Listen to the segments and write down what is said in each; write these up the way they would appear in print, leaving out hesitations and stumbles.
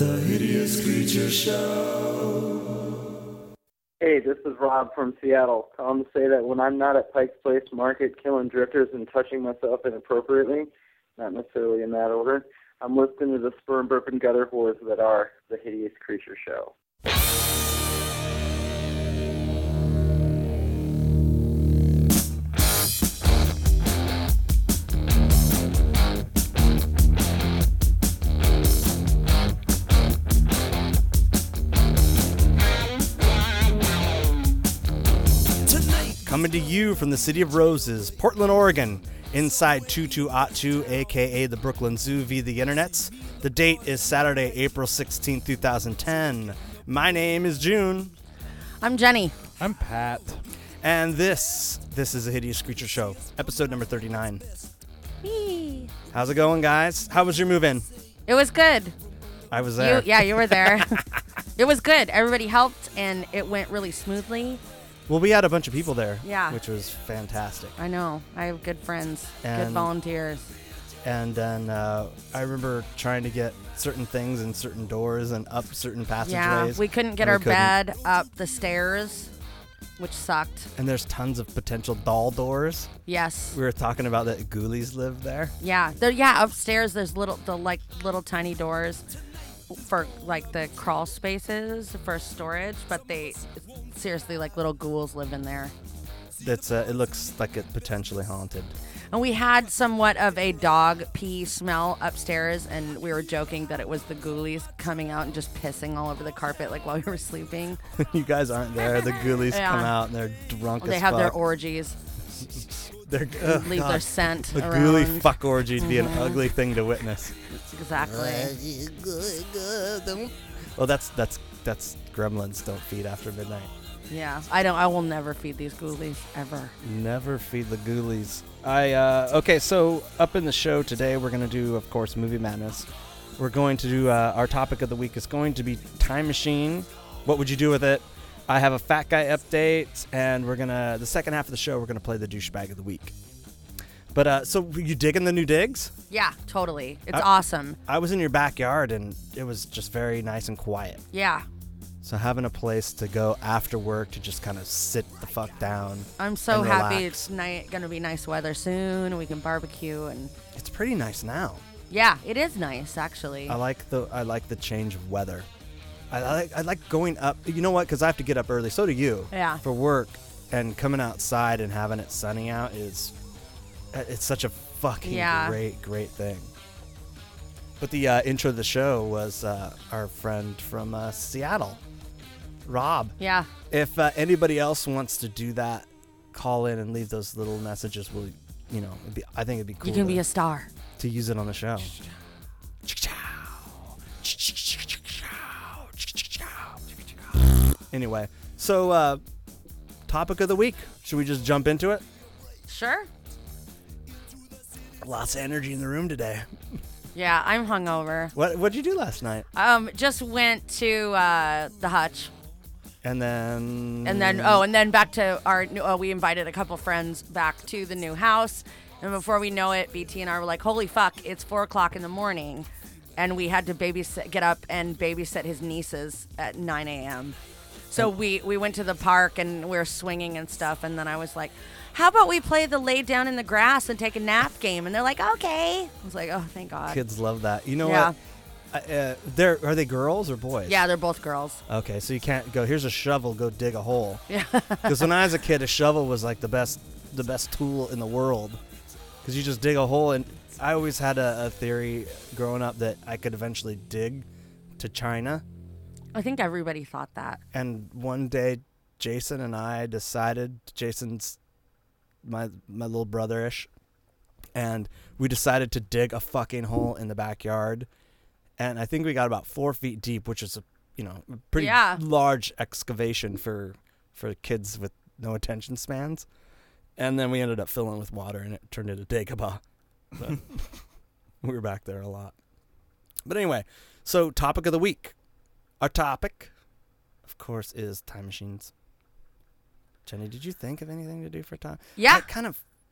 The Hideous Creature Show. Hey, this is Rob from Seattle. Calling to say that when I'm not at Pike's Place Market killing drifters and touching myself inappropriately, not necessarily in that order, I'm listening to the sperm burping gutter whores that are The Hideous Creature Show. Coming to you from the City of Roses, Portland, Oregon, inside 2282, a.k.a. the Brooklyn Zoo via the internets. The date is Saturday, April 16, 2010. My name is June. I'm Jenny. I'm Pat. And this is a Hideous Creature Show, episode number 39. Whee. How's it going, guys? How was your move-in? It was good. I was there. You were there. It was good. Everybody helped, and it went really smoothly. Well, we had a bunch of people there, yeah, which was fantastic. I know. I have good friends, and, good volunteers. And then I remember trying to get certain things in certain doors and up certain passageways. Yeah, we couldn't get our bed up the stairs, which sucked. And there's tons of potential doll doors. Yes. We were talking about that ghoulies live there. Yeah, upstairs there's little tiny doors for like the crawl spaces for storage, but they seriously like little ghouls live in there. It looks like it potentially haunted. And we had somewhat of a dog pee smell upstairs, and we were joking that it was the ghoulies coming out and just pissing all over the carpet like while we were sleeping. You guys aren't there. The ghoulies come out and they're drunk as fuck. They have their orgies. Leave their scent The around. ghoulie fuck orgy would be an ugly thing to witness. Exactly. Well, that's gremlins don't feed after midnight. Yeah, I will never feed these ghoulies ever. Never feed the ghoulies. Okay, so up in the show today, we're going to do, of course, Movie Madness. We're going to do, our topic of the week is going to be Time Machine. What would you do with it? I have a Fat Guy update, and the second half of the show, we're going to play the Douchebag of the Week. But, so you digging the new digs? Yeah, totally. It's awesome. I was in your backyard, and it was just very nice and quiet. Yeah. So having a place to go after work to just kind of sit the fuck down. I'm so and happy relax. it's going to be nice weather soon. We can barbecue and. It's pretty nice now. Yeah, it is nice actually. I like the change of weather. I like going up. You know what? Because I have to get up early. So do you. Yeah. For work, and coming outside and having it sunny out it's such a fucking great thing. But the intro of the show was our friend from Seattle, Rob. Yeah. If anybody else wants to do that, call in and leave those little messages. I think it'd be cool. You can be a star. To use it on the show. Anyway, so topic of the week. Should we just jump into it? Sure. Lots of energy in the room today. Yeah, I'm hungover. What'd you do last night? Just went to the Hutch. And then back to our. We invited a couple friends back to the new house, and before we know it, BT and I were like, "Holy fuck! It's 4:00 in the morning," and we had to get up and babysit his nieces at 9 a.m. So we went to the park and we were swinging and stuff, and then I was like, "How about we play the lay down in the grass and take a nap game?" And they're like, "Okay." I was like, "Oh, thank God." Kids love that. You know what? Are they girls or boys? Yeah, they're both girls. Okay, so you can't go, here's a shovel, go dig a hole. Yeah. Because when I was a kid, a shovel was like the best tool in the world. Because you just dig a hole, and I always had a theory growing up that I could eventually dig to China. I think everybody thought that. And one day, Jason and I decided, Jason's my little brother-ish, and we decided to dig a fucking hole in the backyard. And I think we got about 4 feet deep, which is a pretty large excavation for kids with no attention spans. And then we ended up filling with water, and it turned into Dagobah. So we were back there a lot. But anyway, so topic of the week. Our topic, of course, is time machines. Jenny, did you think of anything to do for time? Yeah.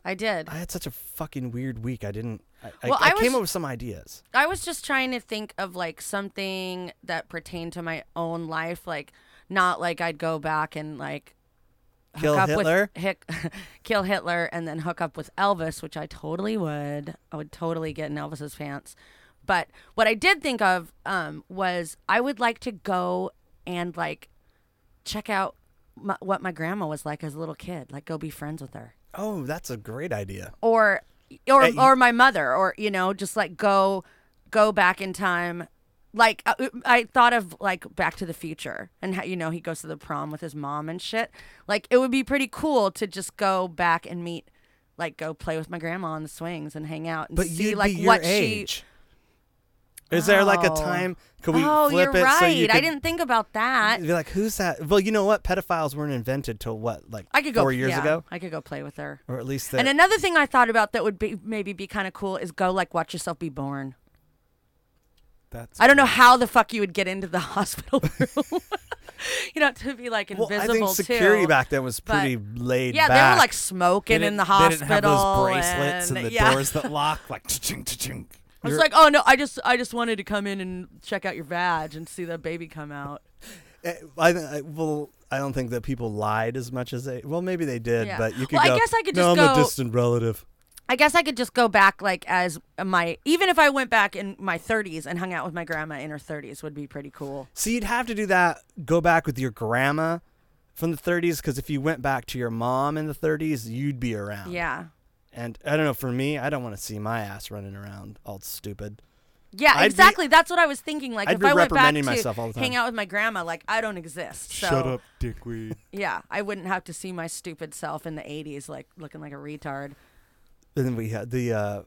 I did. I had such a fucking weird week. I didn't. Well, I I came was- up with some ideas. I was just trying to think of like something that pertained to my own life, like not like I'd go back and like Kill hook up Hitler? with kill Hitler and then hook up with Elvis, which I totally would. I would totally get in Elvis's pants. But what I did think of was I would like to go and like check out what my grandma was like as a little kid, like go be friends with her. Oh, that's a great idea. Or Hey, or my mother, or just like go back in time. Like I thought of like Back to the Future, and how he goes to the prom with his mom and shit. Like it would be pretty cool to just go back and meet, like go play with my grandma on the swings and hang out and But see you'd like be your what age. Is there like a Oh. time? Could we Oh, flip you're it right. so you could I didn't think about that. be like, who's that? Well, you know what? Pedophiles weren't invented till what, like I could go 4 years ago, I could go play with her. or at least. And another thing I thought about that would be maybe be kind of cool is go like watch yourself be born. That's I don't know how the fuck you would get into the hospital room. To be like well, invisible I think security too. back then was but- pretty laid Yeah, back. they were like smoking in the hospital. They didn't have those bracelets and the yeah. doors that lock, like ching ching. I was like, oh no, I just wanted to come in and check out your vag and see the baby come out. I don't think that people lied as much as they. Well, maybe they did, Yeah. but you could Well, I go. guess I could no, just I'm a go- distant relative. I guess I could just go back like as even if I went back in my 30s and hung out with my grandma in her 30s would be pretty cool. So you'd have to do that. Go back with your grandma from the 30s, because if you went back to your mom in the 30s, you'd be around. Yeah. And I don't know. For me, I don't want to see my ass running around all stupid. Yeah, I'd be- exactly. That's what I was thinking. Like I'd if be I went back reprimanding to myself all the time. hang out with my grandma, like I don't exist. So Shut up, dickweed. yeah, I wouldn't have to see my stupid self in the 80s, like looking like a retard. And then we had the.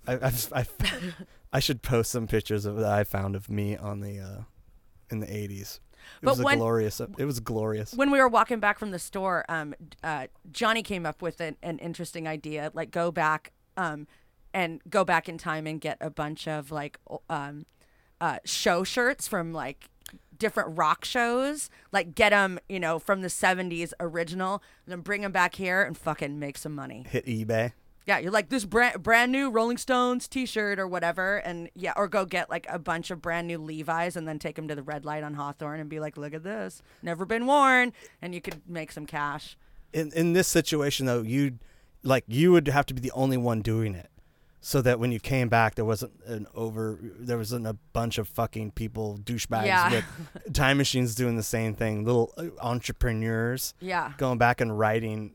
I should post some pictures of that I found of me on the in the 80s. It But was when- glorious. It was glorious. When we were walking back from the store, Johnny came up with an interesting idea, like go back and go back in time and get a bunch of like show shirts from like different rock shows, like get them, from the 70s original, and then bring them back here and fucking make some money. Hit eBay. Yeah, you're like this brand new Rolling Stones T-shirt or whatever, and yeah, or go get like a bunch of brand new Levi's and then take them to the red light on Hawthorne and be like, look at this, never been worn, and you could make some cash. In this situation though, you would have to be the only one doing it, so that when you came back, there wasn't a bunch of fucking people, douchebags Yeah. with time machines doing the same thing, little entrepreneurs Yeah. going back and writing.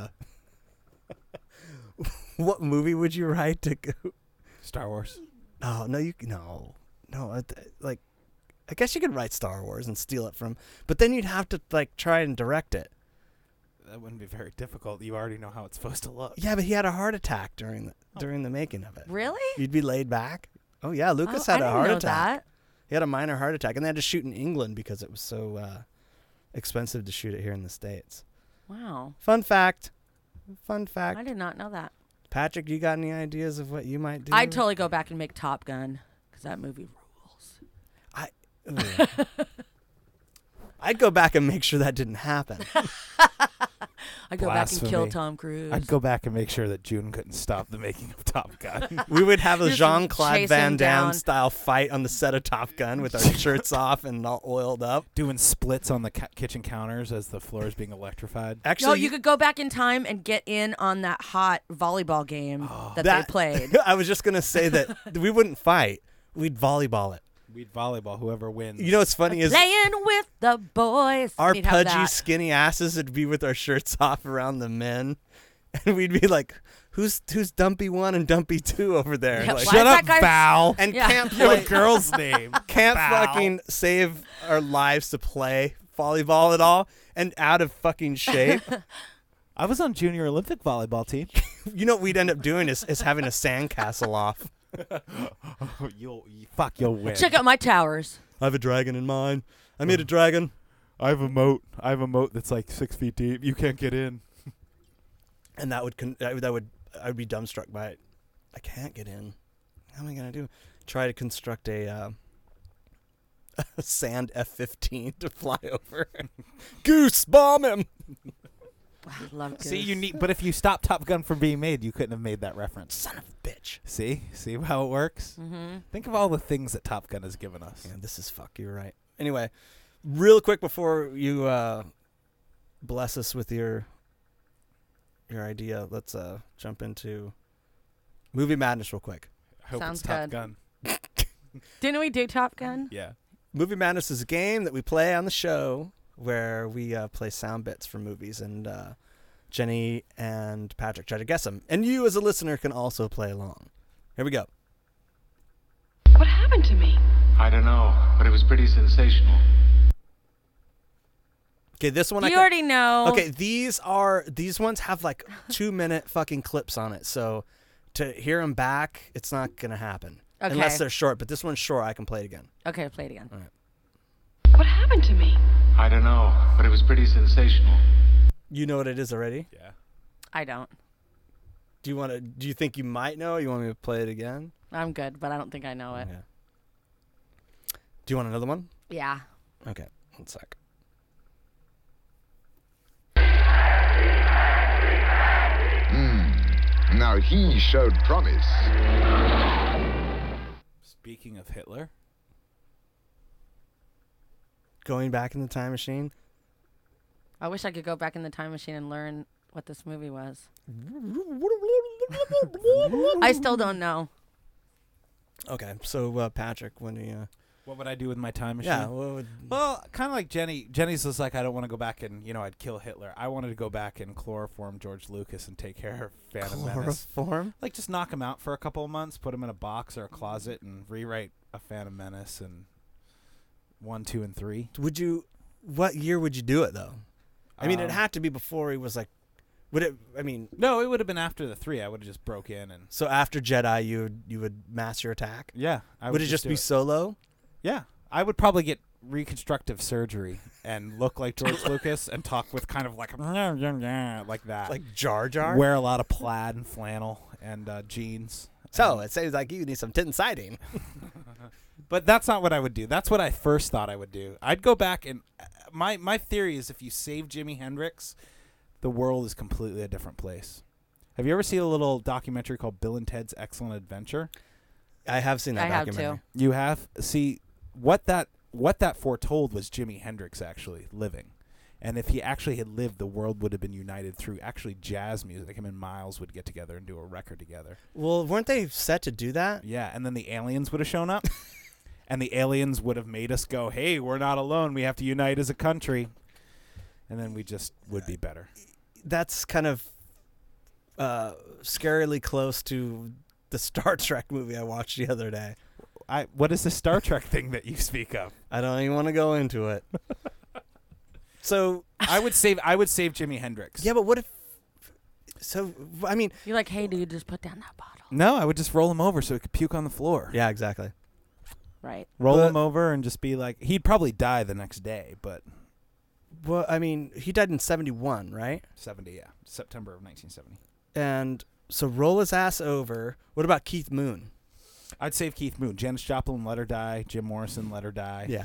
What movie would you write to go? Star Wars. Oh no, like I guess you could write Star Wars and steal it from, but then you'd have to like try and direct it. That wouldn't be very difficult. You already know how it's supposed to look. Yeah, but he had a heart attack during the making of it. Really? You'd be laid back. Oh yeah, Lucas Oh, had I a didn't heart know attack. that. He had a minor heart attack, and they had to shoot in England because it was so expensive to shoot it here in the States. Wow. Fun fact. I did not know that. Patrick, you got any ideas of what you might do? I'd totally go back and make Top Gun because that movie rules. Ugh. I'd go back and make sure that didn't happen. I'd go back and kill Blasphemy. Tom Cruise. I'd go back and make sure that June couldn't stop the making of Top Gun. We would have a Just Jean-Claude chase Van him Damme down. style fight on the set of Top Gun with our shirts off and all oiled up. Doing splits on the kitchen counters as the floor is being electrified. Actually, No, you could go back in time and get in on that hot volleyball game that they played. I was just gonna say that we wouldn't fight. We'd volleyball it. We'd volleyball whoever wins. You know what's funny is Playing with the boys. our We'd have pudgy, that. skinny asses would be with our shirts off around the men, and we'd be like, "Who's Dumpy 1 and Dumpy 2 over there?" Yeah, Like, why Shut is up, that guy- Val. and Yeah. can't You have play, a girl's name. can't Val. fucking save our lives to play volleyball at all, and out of fucking shape. I was on junior Olympic volleyball team. You know what we'd end up doing is having a sandcastle off. You'll win. Check out my towers. I have a dragon in mine. I made a dragon. I have a moat. I have a moat that's like 6 feet deep. You can't get in. And I would be dumbstruck by it. I can't get in. How am I gonna do? Try to construct a sand F-15 to fly over. Goose, bomb him. I love Goose. See, you need. But if you stop Top Gun from being made, you couldn't have made that reference. Son of a bitch. See how it works. Mm-hmm. Think of all the things that Top Gun has given us. Yeah, this is fuck. You're right. Anyway, real quick before you bless us with your idea, let's jump into Movie Madness real quick. I hope Sounds it's Top good. Gun. Didn't we do Top Gun? Yeah. Movie Madness is a game that we play on the show where we play sound bits from movies, and Jenny and Patrick try to guess them. And you, as a listener, can also play along. Here we go. What happened to me? I don't know, but it was pretty sensational. Okay, this one You already know. Okay, these ones have like 2-minute fucking clips on it, so to hear them back, it's not gonna happen Okay. unless they're short. But this one's short. I can play it again. Okay, play it again. All right. What happened to me? I don't know, but it was pretty sensational. You know what it is already? Yeah. I don't. Do you think you might know? Or you want me to play it again? I'm good, but I don't think I know it. Okay. Do you want another one? Yeah. Okay, 1 sec. Now he showed promise. Speaking of Hitler, Going back in the time machine. I wish I could go back in the time machine and learn what this movie was. I still don't know. Okay, so Patrick, when you what would I do with my time machine? yeah, what would, Well, kind of like Jenny. Jenny's was like, I don't want to go back and, I'd kill Hitler. I wanted to go back and chloroform George Lucas and take care of Phantom Menace. chloroform? Like, just knock him out for a couple of months, put him in a box or a closet, and rewrite a Phantom Menace and 1, 2, and 3. Would you? What year would you do it though? I mean, it had to be before he was like. Would it? I mean, No, it would have been after the 3. I would have just broke in and. so after Jedi, you would mass your attack. Yeah. Would it just do be solo? Yeah. I would probably get reconstructive surgery and look like George Lucas and talk with kind of like that. Like Jar Jar? Wear a lot of plaid and flannel and jeans. So it sounds like you need some tin siding. But that's not what I would do. That's what I first thought I would do. I'd go back and my theory is if you save Jimi Hendrix, the world is completely a different place. Have you ever seen a little documentary called Bill and Ted's Excellent Adventure? I have seen that I have documentary. too. You have? See, what that foretold was Jimi Hendrix actually living. And if he actually had lived, the world would have been united through actually jazz music. Him and Miles would get together and do a record together. Well, weren't they set to do that? Yeah, and then the aliens would have shown up. And the aliens would have made us go, hey, we're not alone. We have to unite as a country. And then we just would be better. That's kind of scarily close to the Star Trek movie I watched the other day. What is the Star Trek thing that you speak of? I don't even want to go into it. So I would save Jimi Hendrix. yeah, but what if? So I mean, You're like, hey, dude, just put down that bottle. No, I would just roll him over so he could puke on the floor. yeah, exactly. Right. Roll But- him over and just be like, he'd probably die the next day, but Well, I mean, he died in 71, right? 70, yeah. September of 1970. And so roll his ass over. What about Keith Moon? I'd save Keith Moon. Janis Joplin, let her die. Jim Morrison, let her die. Yeah.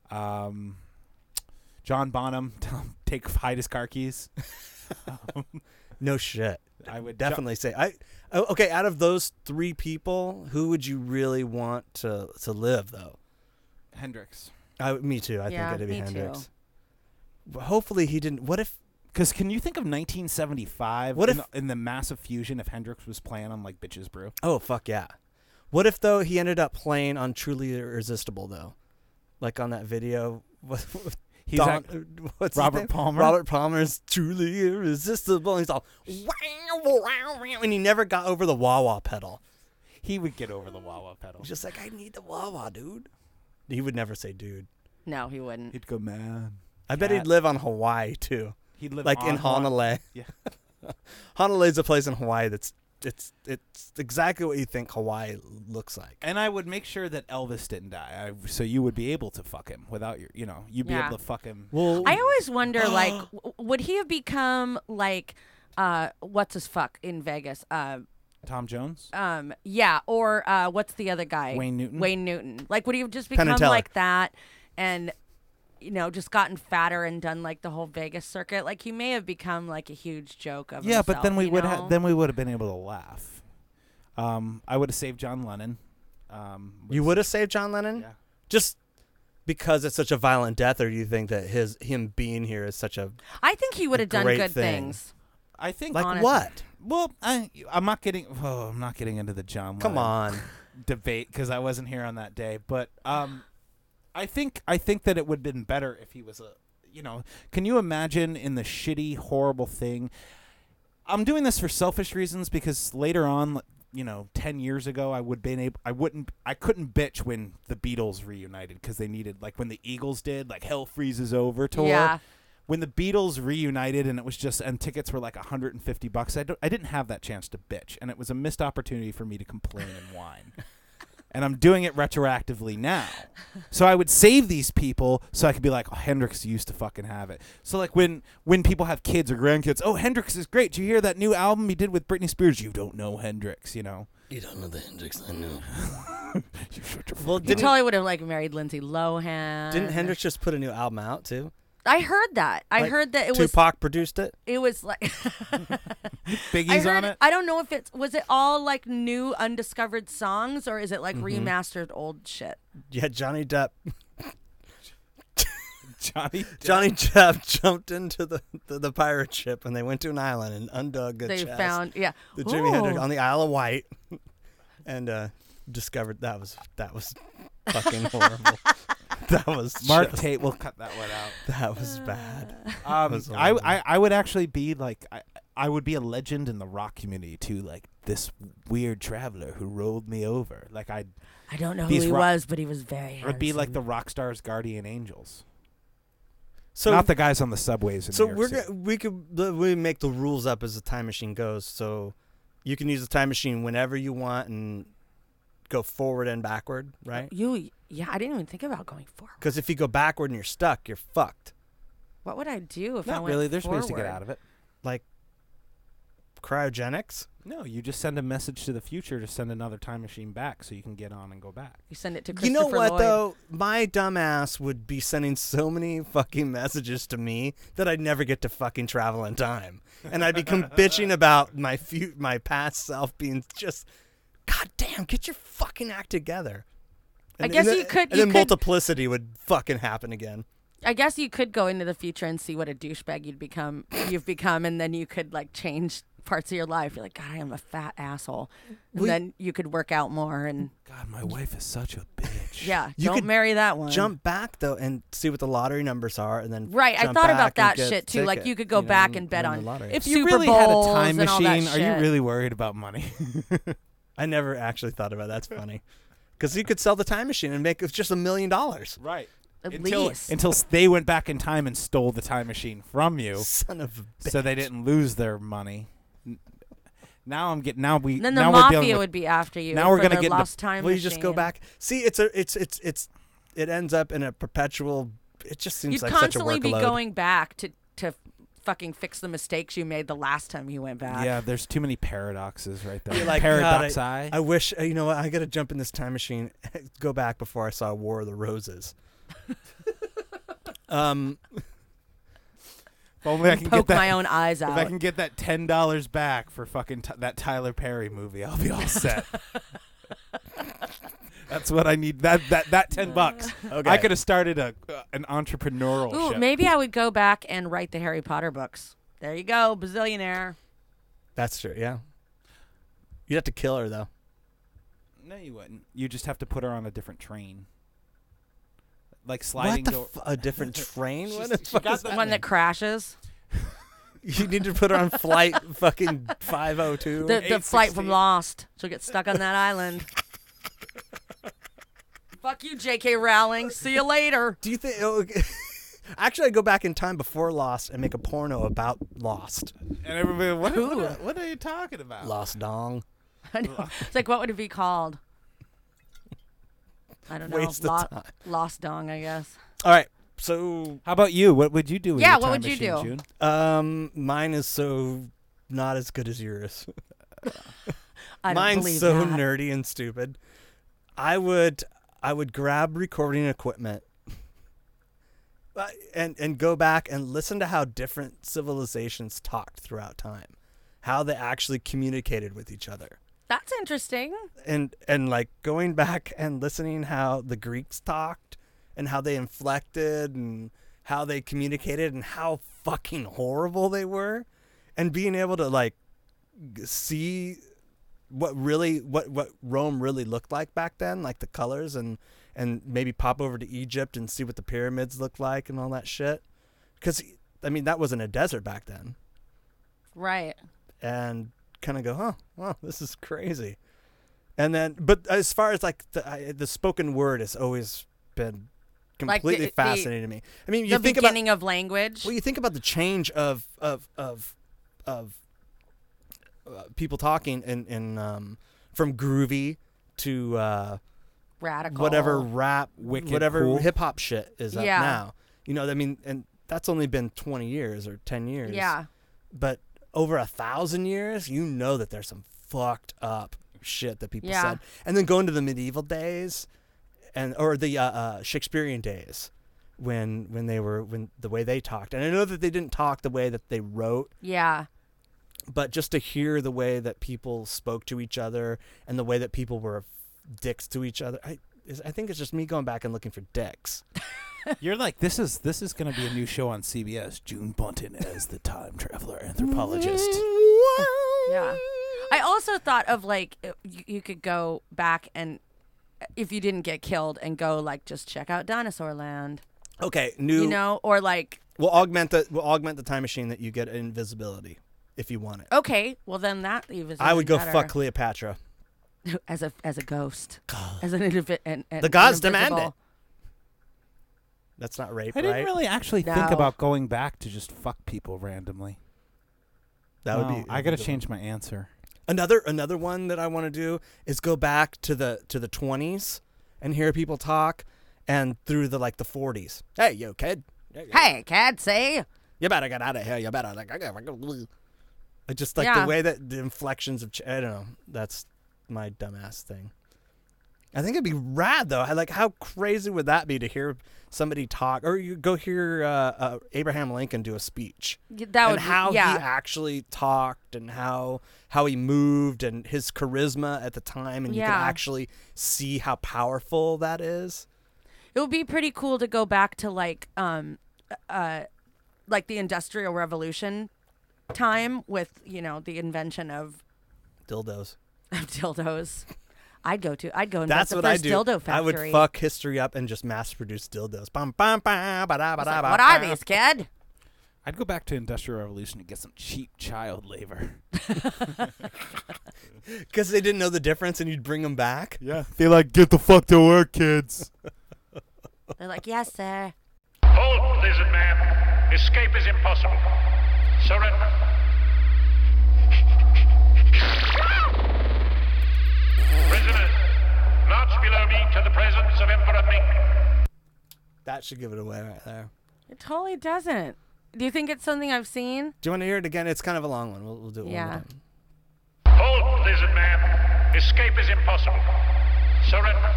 John Bonham, hide his car keys. No shit. I would Definitely say okay, out of those 3 people, who would you really want to live though? Hendrix. Me too. I Yeah, think it'd be me Hendrix. too. But hopefully he didn't. What if? Because can you think of 1975 What in the massive fusion if Hendrix was playing on like Bitches Brew? Oh fuck yeah. What if though he ended up playing on Truly Irresistible though, like on that video? He's What's his Robert name? Palmer? Robert Palmer's Truly Irresistible. And he's all wow, wow, wow, and he never got over the wah wah pedal. He would get over the wah-wah pedal. He's just like, I need the wah wah, dude. He would never say dude. No, he wouldn't. He'd go, man. I bet Cat. he'd live on Hawaii too, He'd live like on in Hawaii. Honolulu. Yeah. Honolulu's a place in Hawaii that's it's exactly what you think Hawaii looks like. And I would make sure that Elvis didn't die, so you would be able to fuck him without you'd be Yeah. able to fuck him. Well, I always wonder, like, would he have become like, what's his fuck in Vegas? Tom Jones, Yeah, or what's the other guy? Wayne Newton. Wayne Newton. Like, would he have just become Teller. like that? And just gotten fatter and done like the whole Vegas circuit, like he may have become like a huge joke of Yeah, himself, but then we would have then we would have been able to laugh. I would have saved John Lennon. You would have saved John Lennon? Yeah. Just because it's such a violent death, or do you think that him being here is such a I think he would have done great good thing. things. I think like Honest. what? Well, I'm not getting into the John Lennon Come on. debate because I wasn't here on that day. But I think that it would have been better if he was can you imagine in the shitty, horrible thing? I'm doing this for selfish reasons because later on, 10 years ago, I couldn't bitch when the Beatles reunited because they needed, like when the Eagles did, like Hell Freezes Over tour. Yeah. When the Beatles reunited and and tickets were like $150, I didn't have that chance to bitch, and it was a missed opportunity for me to complain and whine. And I'm doing it retroactively now. So I would save these people so I could be like, oh, Hendrix used to fucking have it. So like when people have kids or grandkids, oh, Hendrix is great. Did you hear that new album he did with Britney Spears? You don't know Hendrix, You don't know the Hendrix I know. You shut your Well, You totally would have like married Lindsay Lohan. Didn't Hendrix just put a new album out too? I heard that. I Like, heard that it Tupac produced it? was like Biggie's on it? I don't know if was it all like new undiscovered songs or is it like Mm-hmm. remastered old shit? Yeah, Johnny Depp Johnny Depp jumped into the pirate ship and they went to an island and undug a They chest. found the Jimi Hendrix on the Isle of Wight and discovered that was fucking horrible. That was Mark just- Tate will cut that one out. That was bad. was I horrible. would actually be like I would be a legend in the rock community too, like this weird traveler who rolled me over. Like I don't know who These he rock- was, but he was very handsome. I'd be like the rock stars' guardian angels, So not the guys on the subways in So New York City. we make the rules up as the time machine goes. So you can use the time machine whenever you want and go forward and backward, right? Yeah, I didn't even think about going forward. Because if you go backward and you're stuck, you're fucked. What would I do if I Not went really. There's forward? ways to get out of it. Like cryogenics. No, you just send a message to the future to send another time machine back so you can get on and go back. You send it to You Christopher know what Lloyd. though? My dumbass would be sending so many fucking messages to me that I'd never get to fucking travel in time, and I'd become bitching about my past self being just, God damn, get your fucking act together. I guess then, you could- And you then could- multiplicity would fucking happen again. I guess you could go into the future and see what a douchebag you've become, and then you could like change parts of your life. You're like, God, I am a fat asshole, and then you could work out more. And God, my wife is such a bitch. yeah, You don't could marry that one. Jump back though and see what the lottery numbers are, and then Right, I jump thought about back and that get shit too. Like ticket, you could go back and bet win on the lottery. If you Super really had a Bowls time and all that machine, are you shit. really worried about money? I never actually thought about that. That's funny. Because you could sell the time machine and make just $1 million. Right. At Until least. they went back in time and stole the time machine from you, Son of a bitch. so they didn't lose their money. Now I'm getting Then the now we're dealing mafia with, would be after you. now we're for gonna their get into- lost time. Well, you just go machine. back. See, it ends up in a perpetual. It just seems You'd like such a constantly be workload. going back to fucking fix the mistakes you made the last time you went back. Yeah, there's too many paradoxes right there. You're like, Paradox God, eye. I wish you know what. I got to jump in this time machine. Go back before I saw War of the Roses. If only I can Poke get that. my own eyes If out. I can get that $10 back for fucking that Tyler Perry movie, I'll be all set. That's what I need. That $10. Okay. I could have started an entrepreneurial Ooh, ship. maybe I would go back and write the Harry Potter books. There you go, bazillionaire. That's true. Yeah. You'd have to kill her though. No, you wouldn't. You just have to put her on a different train. Like sliding What the door. a different train? She's- What the she fuck got is the that? One that crashes. You need to put her on flight fucking 502. The flight from 816. Lost. She'll get stuck on that island. Fuck you, J.K. Rowling. See you later. Do you think? Actually, I'd go back in time before Lost and make a porno about Lost. And everybody, what are you talking about? Lost Dong. I know. It's like, what would it be called? I don't know. Waste of time. Lost Dong, I guess. All right. So, How about you? What would you do with Yeah, your what time would you machine, do? June? mine is so not as good as yours. I don't Mine's believe so that. nerdy and stupid. I would grab recording equipment. and go back and listen to how different civilizations talked throughout time, how they actually communicated with each other. That's interesting. And like going back and listening how the Greeks talked and how they inflected and how they communicated and how fucking horrible they were, and being able to like see what Rome really looked like back then, like the colors, and maybe pop over to Egypt and see what the pyramids looked like and all that shit. Because I mean that wasn't a desert back then, right? And kind of go, huh, wow, this is crazy. And then, but as far as like the spoken word has always been completely fascinating to me. I mean, you the think beginning about, of language. well, you think about the change of people talking in from groovy to Radical. whatever rap, Wicked whatever cool. hip hop shit is up Yeah. now. You know, I mean, and that's only been 20 years or 10 years. Yeah. But over 1,000 years, you know that there's some fucked up shit that people Yeah. said. And then go into the medieval days, or the Shakespearean days, when the way they talked. And I know that they didn't talk the way that they wrote, Yeah. but just to hear the way that people spoke to each other and the way that people were dicks to each other, I think it's just me going back and looking for dicks. You're like, this is going to be a new show on CBS. June Bunton as the time traveler anthropologist. Yeah. I also thought of like you could go back and if you didn't get killed and go like just check out Dinosaur Land. Okay, new. You know, or like We'll augment the time machine that you get invisibility if you want it. okay, well then that even I would go better. fuck Cleopatra. as a ghost. As an individual. The gods demand it. That's not rape, I didn't right? really actually think No. about going back to just fuck people randomly. That would No, be. I got to change my answer. Another one that I want to do is go back to the 20s and hear people talk, and through the 40s. Hey, yo, kid. Hey, kid, see? You better get out of here. You better I just like Yeah. the way that the inflections of. I don't know. That's my dumbass thing. I think it'd be rad though. How crazy would that be to hear somebody talk, or you go hear Abraham Lincoln do a speech, That would and how be, yeah. he actually talked, and how he moved, and his charisma at the time, and you can Yeah. actually see how powerful that is. It would be pretty cool to go back to like the Industrial Revolution time with, you know, the invention of Dildos. dildos. I'd go invest That's the what I first do. dildo I would factory. fuck history up and just mass produce dildos. Bum, bum, bum, ba, da, ba, It's da, like, ba, what are ba. these, kid? I'd go back to Industrial Revolution to get some cheap child labor. Because they didn't know the difference, and you'd bring them back. Yeah. They like, get the fuck to work, kids. They're like, yes, sir. Hold, lizard man. Escape is impossible. Surrender. Prisoners, march below me to the presence of Emperor Ming. That should give it away right there. It totally doesn't. Do you think it's something I've seen? Do you want to hear it again? It's kind of a long one. We'll do it Yeah. one more time. Hold, lizard man. Escape is impossible. Surrender.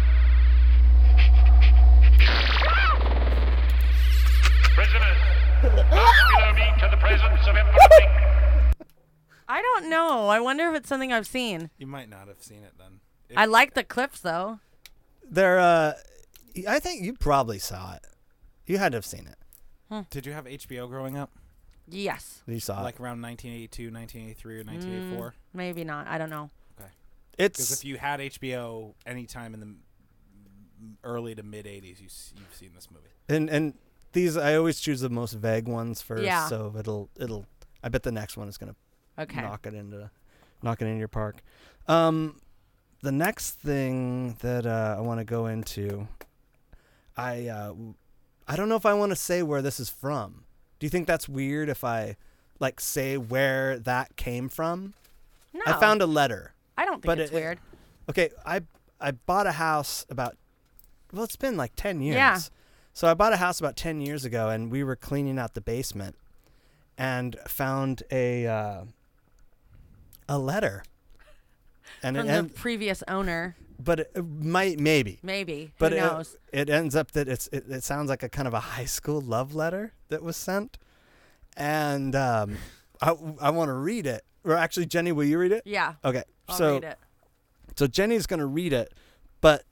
Prisoners, march below me to the presence of Emperor Ming. I don't know. I wonder if it's something I've seen. You might not have seen it then. I like the clips though. I think you probably saw it. You had to have seen it. Did you have HBO growing up? Yes. You saw Like it. around 1982, 1983, or 1984? Maybe not. I don't know. Because It's if you had HBO anytime in the early to mid 80s, you've seen this movie. and these I always choose the most vague ones first. Yeah. So it'll. I bet the next one is gonna Okay. knock it into your park. The next thing that I want to go into, I don't know if I want to say where this is from. Do you think that's weird if I say where that came from? No. I found a letter. I don't think but it's weird. Okay, I bought a house it's been like 10 years. Yeah. So I bought a house about 10 years ago, and we were cleaning out the basement and found a letter. And From the previous owner. but it might maybe. But Who knows? It ends up that it sounds like a kind of a high school love letter that was sent, and I want to read it. Or actually, Jenny, will you read it? Yeah. Okay. I'll read it. So Jenny's gonna read it, but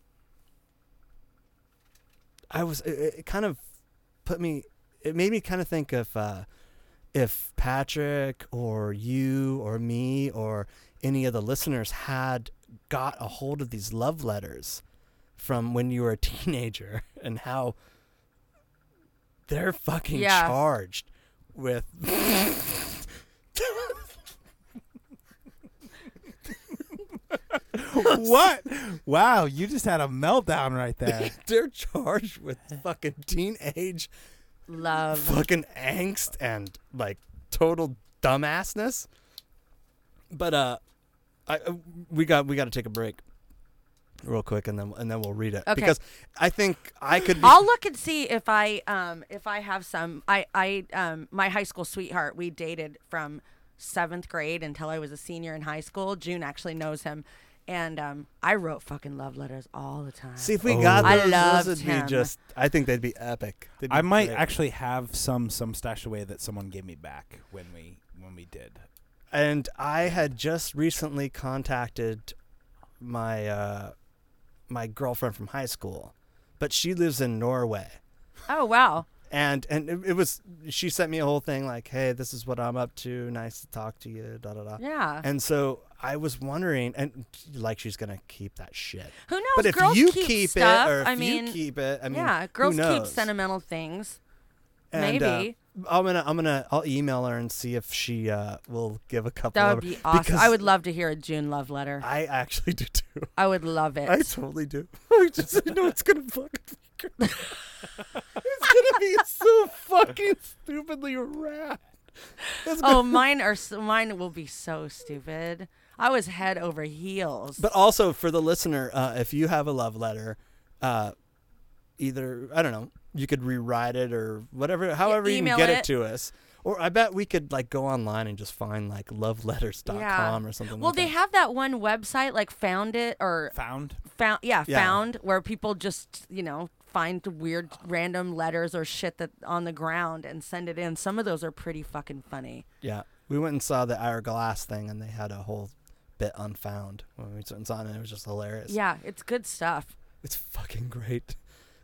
it kind of it made me kind of think of if Patrick or you or me or any of the listeners had got a hold of these love letters from when you were a teenager and how they're fucking charged with What? Wow, you just had a meltdown right there. they're charged with fucking teenage Love. fucking angst and like total dumbassness. But we got to take a break real quick and then we'll read it. Okay. Because I think I could I'll look and see if I have some. My high school sweetheart, we dated from 7th grade until I was a senior in high school. June actually knows him. And I wrote fucking love letters all the time. see if we got I those. loved Those would be him. I think they'd be epic. They'd be I might great. actually have some stashed away that someone gave me back when we did. And I had just recently contacted my my girlfriend from high school, but she lives in Norway. Oh wow. And it was, she sent me a whole thing like, hey, this is what I'm up to. Nice to talk to you. Da da da. Yeah. And so I was wondering, and like she's gonna keep that shit. Who knows? But if Girls you keep it, stuff. or if I you mean, keep it, I mean, yeah, who girls keep knows? sentimental things. And, Maybe. I'll email her and see if she will give a couple. That would of be awesome. because I would love to hear a June love letter. I actually do too. I would love it. I totally do. I just know it's gonna fucking be great. It's gonna be so fucking stupidly rad. Mine will be so stupid. I was head over heels. But also for the listener, if you have a love letter, either, I don't know, you could rewrite it or whatever, however you can email get it it. to us. Or I bet we could like go online and just find like loveletters.com or something Well, like that. they have that one website like Found It or Found? Found, where people just, find weird random letters or shit that on the ground and send it in. Some of those are pretty fucking funny. Yeah. We went and saw the Hourglass thing and they had a whole bit unfound when we went and saw it and it was just hilarious. Yeah, it's good stuff. It's fucking great.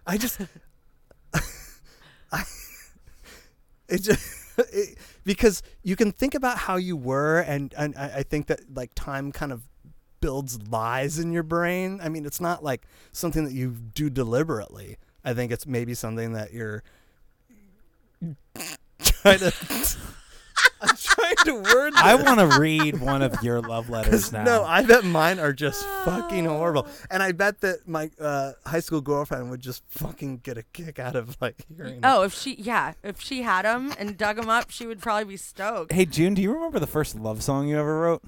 Because you can think about how you were, and I think that like time kind of builds lies in your brain. I mean, it's not like something that you do deliberately. I think it's maybe something that you're trying to. I'm trying to word this. I want to read one of your love letters now. No, I bet mine are just fucking horrible. And I bet that my high school girlfriend would just fucking get a kick out of like hearing Oh, if she had them and dug them up, she would probably be stoked. Hey, June, do you remember the first love song you ever wrote?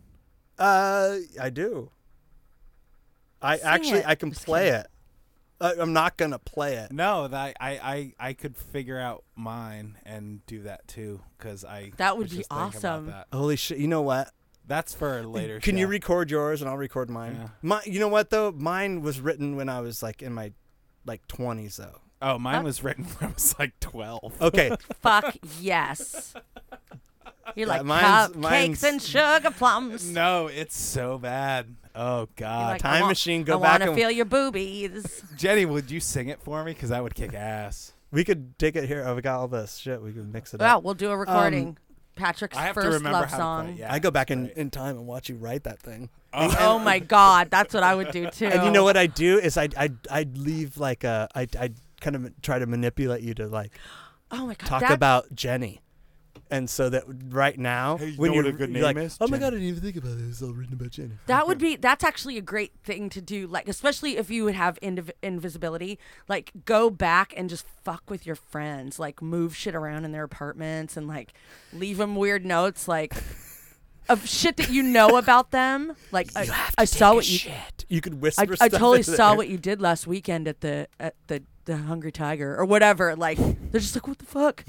I do. I can play it. I'm not gonna play it. No, I could figure out mine and do that too because That would was be just thinking about awesome. that. Holy shit! You know what? That's for a later. Can you show. record yours and I'll record mine? Yeah. You know what though? Mine was written when I was like in my 20s though. Oh, mine was written when I was like 12. Okay. Fuck yes. You're like mine's- cupcakes and sugar plums. No, it's so bad. Oh God. Like, Time machine, go back I want and- to feel your boobies. Jenny, would you sing it for me? Because I would kick ass. We could take it here. Oh, we got all this shit. We could mix it Well, up. we'll do a recording. Patrick's I have to first remember love how to song. play it. Yeah, I go back right. in time and watch you write that thing. Oh my God, that's what I would do too. And you know what I do is I'd leave like I'd kind of try to manipulate you to like Oh my God, talk that- about Jenny. And so that right now, Hey, you when know you're, what a good you're like, name is? oh my Jenny. God, I didn't even think about it. It's all written about Jenny. That's actually a great thing to do, like especially if you would have invisibility. Like go back and just fuck with your friends, like move shit around in their apartments and like leave them weird notes, like of shit that you know about them. Like I saw what you. Shit. You could whisper. I stuff totally in saw there. what you did last weekend at the Hungry Tiger or whatever. Like they're just like, what the fuck?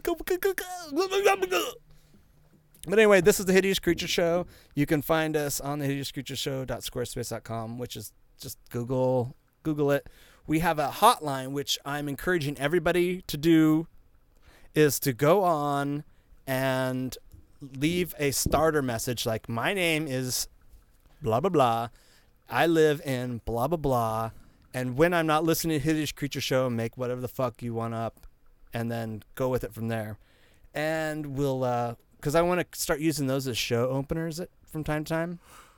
But anyway, this is the Hideous Creature Show. You can find us on the hideouscreatureshow.squarespace.com, which is Just Google it. We have a hotline, which I'm encouraging everybody to do, is to go on and leave a starter message like, my name is blah, blah, blah. I live in blah, blah, blah. And when I'm not listening to Hideous Creature Show, make whatever the fuck you want up and then go with it from there. And we'll, because I want to start using those as show openers from time to time.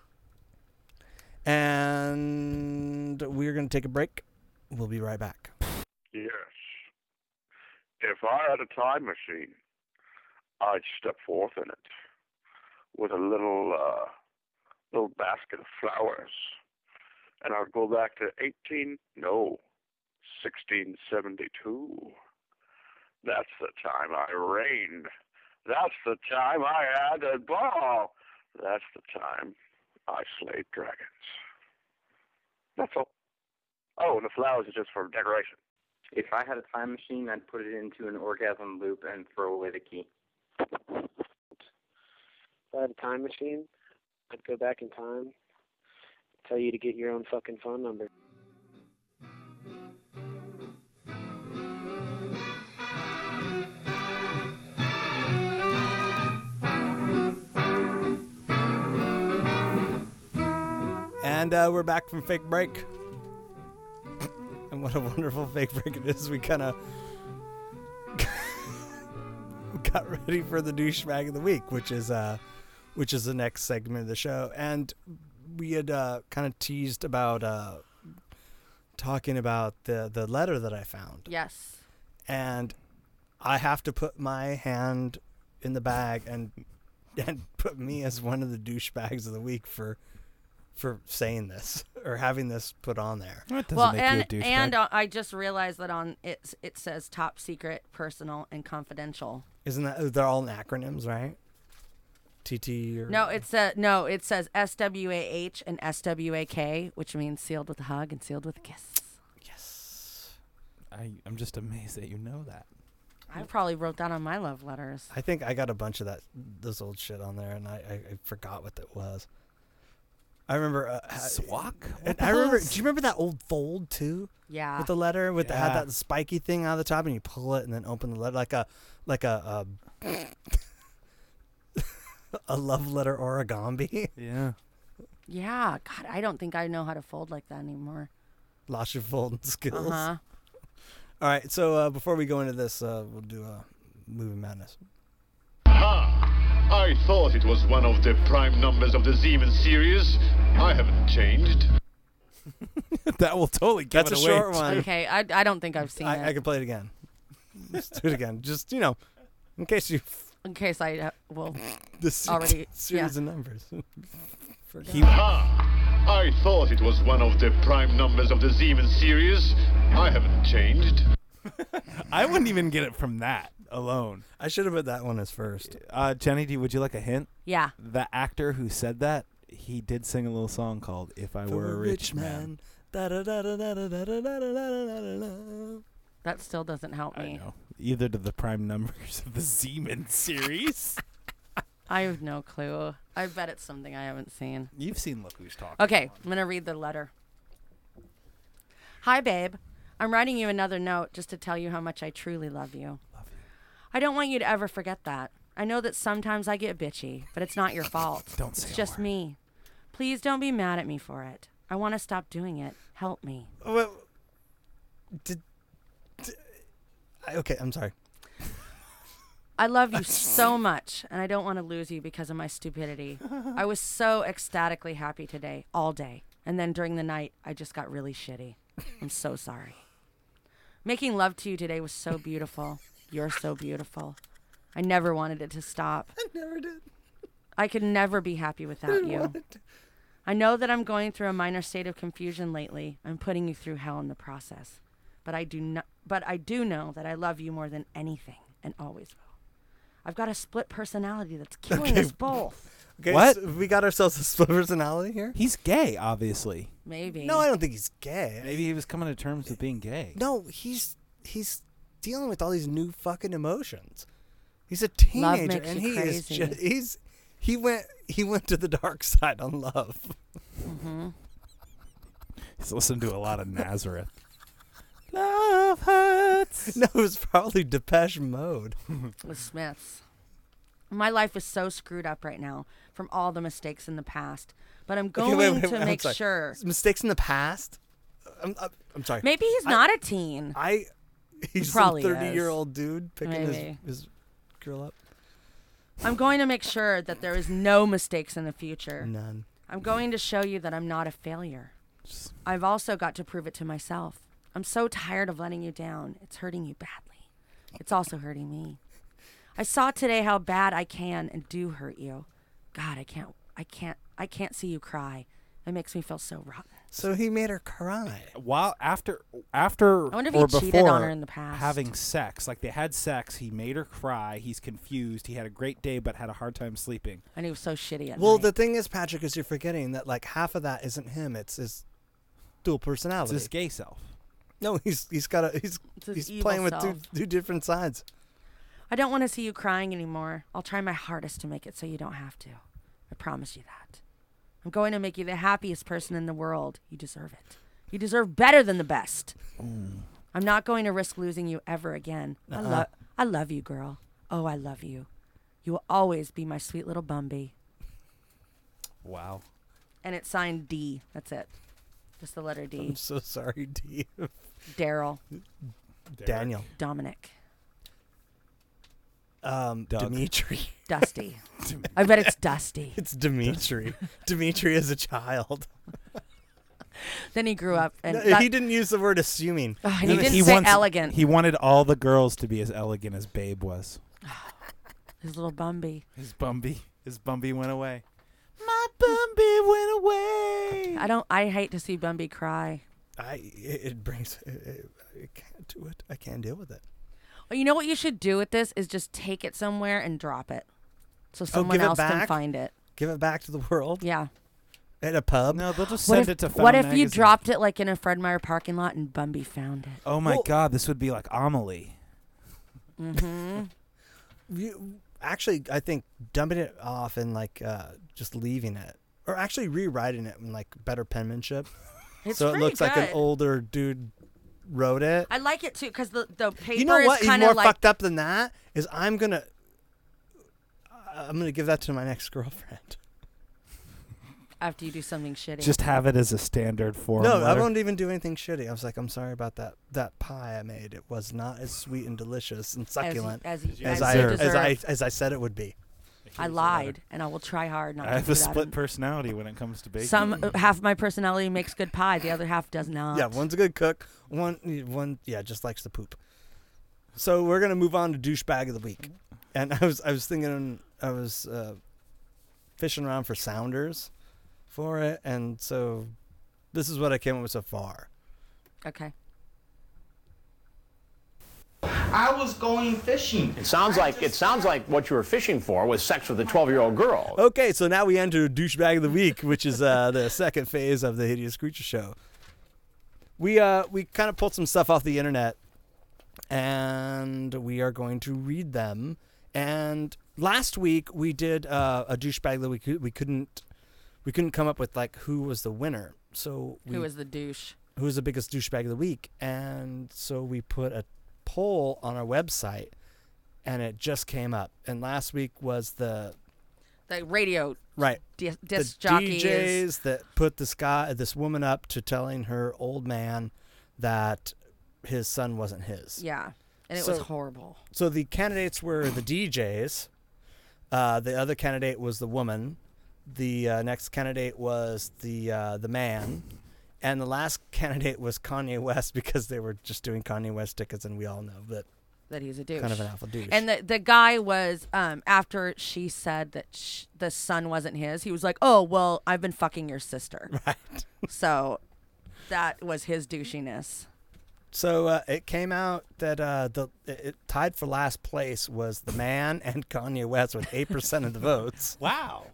And we're going to take a break. We'll be right back. Yes. If I had a time machine, I'd step forth in it with a little basket of flowers, and I'd go back to 1672. That's the time I reigned. That's the time I had a ball. That's the time I slayed dragons. That's all. Oh, and the flowers are just for decoration. If I had a time machine, I'd put it into an orgasm loop and throw away the key. If I had a time machine, I'd go back in time, tell you to get your own fucking phone number. And we're back from fake break. And what a wonderful fake break it is. We kind of got ready for the douchebag of the week, which is the next segment of the show. And we had kind of teased about talking about the letter that I found. Yes. And I have to put my hand in the bag and put me as one of the douchebags of the week for saying this or having this put on there. Well, and I just realized that on it says top secret, personal, and confidential. Isn't that they're all acronyms, right? TT or No, it says SWAH and SWAK, which means sealed with a hug and sealed with a kiss. Yes. I'm just amazed that you know that. I probably wrote that on my love letters. I think I got a bunch of those old shit on there, and I forgot what that was. I remember Swak. And I remember. Do you remember that old fold too? Yeah. With the letter, had that spiky thing out of the top, and you pull it and then open the letter like a a love letter origami. Yeah. Yeah. God, I don't think I know how to fold like that anymore. Lost your folding skills. Uh-huh. All right. So before we go into this, we'll do a movie madness. I thought it was one of the prime numbers of the Zeman series. I haven't changed. That will totally give That's it a away. short one. Okay, I don't think I've seen it. I can play it again. Let's do it again. Just, in case you... In case I will the already... series of numbers. I thought it was one of the prime numbers of the Zeman series. I haven't changed. I wouldn't even get it from that alone. I should have put that one as first. Jenny, would you like a hint? Yeah. The actor who said that, he did sing a little song called "If I Were a Rich Man." That still doesn't help me. I know. Either to the prime numbers of the Zeman series. I have no clue. I bet it's something I haven't seen. You've seen Look Who's Talking. Okay, I'm going to read the letter. Hi, babe. I'm writing you another note just to tell you how much I truly love you. I don't want you to ever forget that. I know that sometimes I get bitchy, but it's not your fault. Don't say It's just me. Please don't be mad at me for it. I want to stop doing it. Help me. Well, okay, I'm sorry. I love you so much, and I don't want to lose you because of my stupidity. I was so ecstatically happy today, all day. And then during the night, I just got really shitty. I'm so sorry. Making love to you today was so beautiful. You're so beautiful. I never wanted it to stop. I never did. I could never be happy without you. I know that I'm going through a minor state of confusion lately. I'm putting you through hell in the process. But I do know that I love you more than anything and always will. I've got a split personality that's killing us both. Okay, What? So we got ourselves a split personality here? He's gay, obviously. Maybe. No, I don't think he's gay. Maybe he was coming to terms with being gay. No, he's dealing with all these new fucking emotions. He's a Love teenager, makes and you he crazy. is he went to the dark side on love. Mm-hmm. He's listened to a lot of Nazareth. Love hurts. No, it was probably Depeche Mode. With Smiths. My life is so screwed up right now from all the mistakes in the past. But I'm going to make sure. Mistakes in the past? I'm sorry. Maybe he's not a teen. He's probably some 30-year-old dude picking his girl up. I'm going to make sure that there is no mistakes in the future. None. I'm going to show you that I'm not a failure. I've also got to prove it to myself. I'm so tired of letting you down. It's hurting you badly. It's also hurting me. I saw today how bad I can and do hurt you. God, I can't see you cry. It makes me feel so rotten. So he made her cry. While after I wonder if or he cheated before on her in the past. having sex, like they had sex, he made her cry. He's confused. He had a great day, but had a hard time sleeping. And he was so shitty at Well, night. the thing is, Patrick, is you're forgetting that like half of that isn't him. It's his dual personality. It's his gay self. No, he's playing with two different sides. I don't want to see you crying anymore. I'll try my hardest to make it so you don't have to. I promise you that. I'm going to make you the happiest person in the world. You deserve it. You deserve better than the best. I'm not going to risk losing you ever again. I love you, girl. Oh, I love you. You will always be my sweet little Bumby. Wow. And it's signed D. That's it. Just the letter D. I'm so sorry, D. Daryl. Daniel. Dominic. Dimitri. Dusty. I bet it's Dusty. It's Dimitri. Dimitri as a child. Then he grew up and he didn't use the word assuming. He didn't say elegant. He wanted all the girls to be as elegant as Babe was. His little Bumby. His Bumby went away. My Bumby went away. I hate to see Bumby cry. It brings. I can't do it. I can't deal with it. Well, you know what you should do with this is just take it somewhere and drop it, so someone else can find it. Give it back to the world. Yeah. At a pub. No, they'll just send it to Found What if Magazine. you dropped it like in a Fred Meyer parking lot and Bumby found it? Oh my God, this would be like Amelie. Mm-hmm. Actually, I think dumping it off and like just leaving it, or actually rewriting it in like better penmanship, so it looks like an older dude wrote it. I like it too because the paper You know what? is Even kind more of like fucked up than that is I'm gonna give that to my next girlfriend. after you do something shitty. Just have it as a standard form. No, letter. I won't even do anything shitty. I was like, I'm sorry about that pie I made. It was not as sweet and delicious and succulent as I said it would be. I lied, and I will try hard not I to have do a that. split personality when it comes to baking. Half my personality makes good pie, the other half does not. Yeah, one's a good cook. One just likes to poop. So we're gonna move on to douchebag of the week, and I was thinking I was fishing around for sounders for it, and so this is what I came up with so far. Okay. I was going fishing. It sounds like what you were fishing for was sex with a 12-year-old girl. Okay, so now we enter douchebag of the week, which is the second phase of the Hideous Creature Show. We kind of pulled some stuff off the internet, and we are going to read them. And last week we did a douchebag that we couldn't come up with like who was the winner. So who was the douche? Who was the biggest douchebag of the week? And so we put a poll on our website, and it just came up. And last week was the radio disc jockeys DJs that put this woman up to telling her old man that his son wasn't his. Yeah, and it was horrible. So the candidates were the DJs. The other candidate was the woman. The next candidate was the man. And the last candidate was Kanye West, because they were just doing Kanye West tickets, and we all know that he's a douche. Kind of an alpha douche. And the guy was, after she said that the son wasn't his, he was like, oh, well, I've been fucking your sister. Right. So that was his douchiness. So it came out that it tied for last place was the man and Kanye West with 8% of the votes. Wow.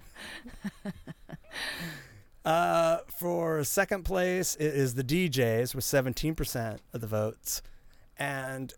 For second place, it is the DJs with 17% of the votes, and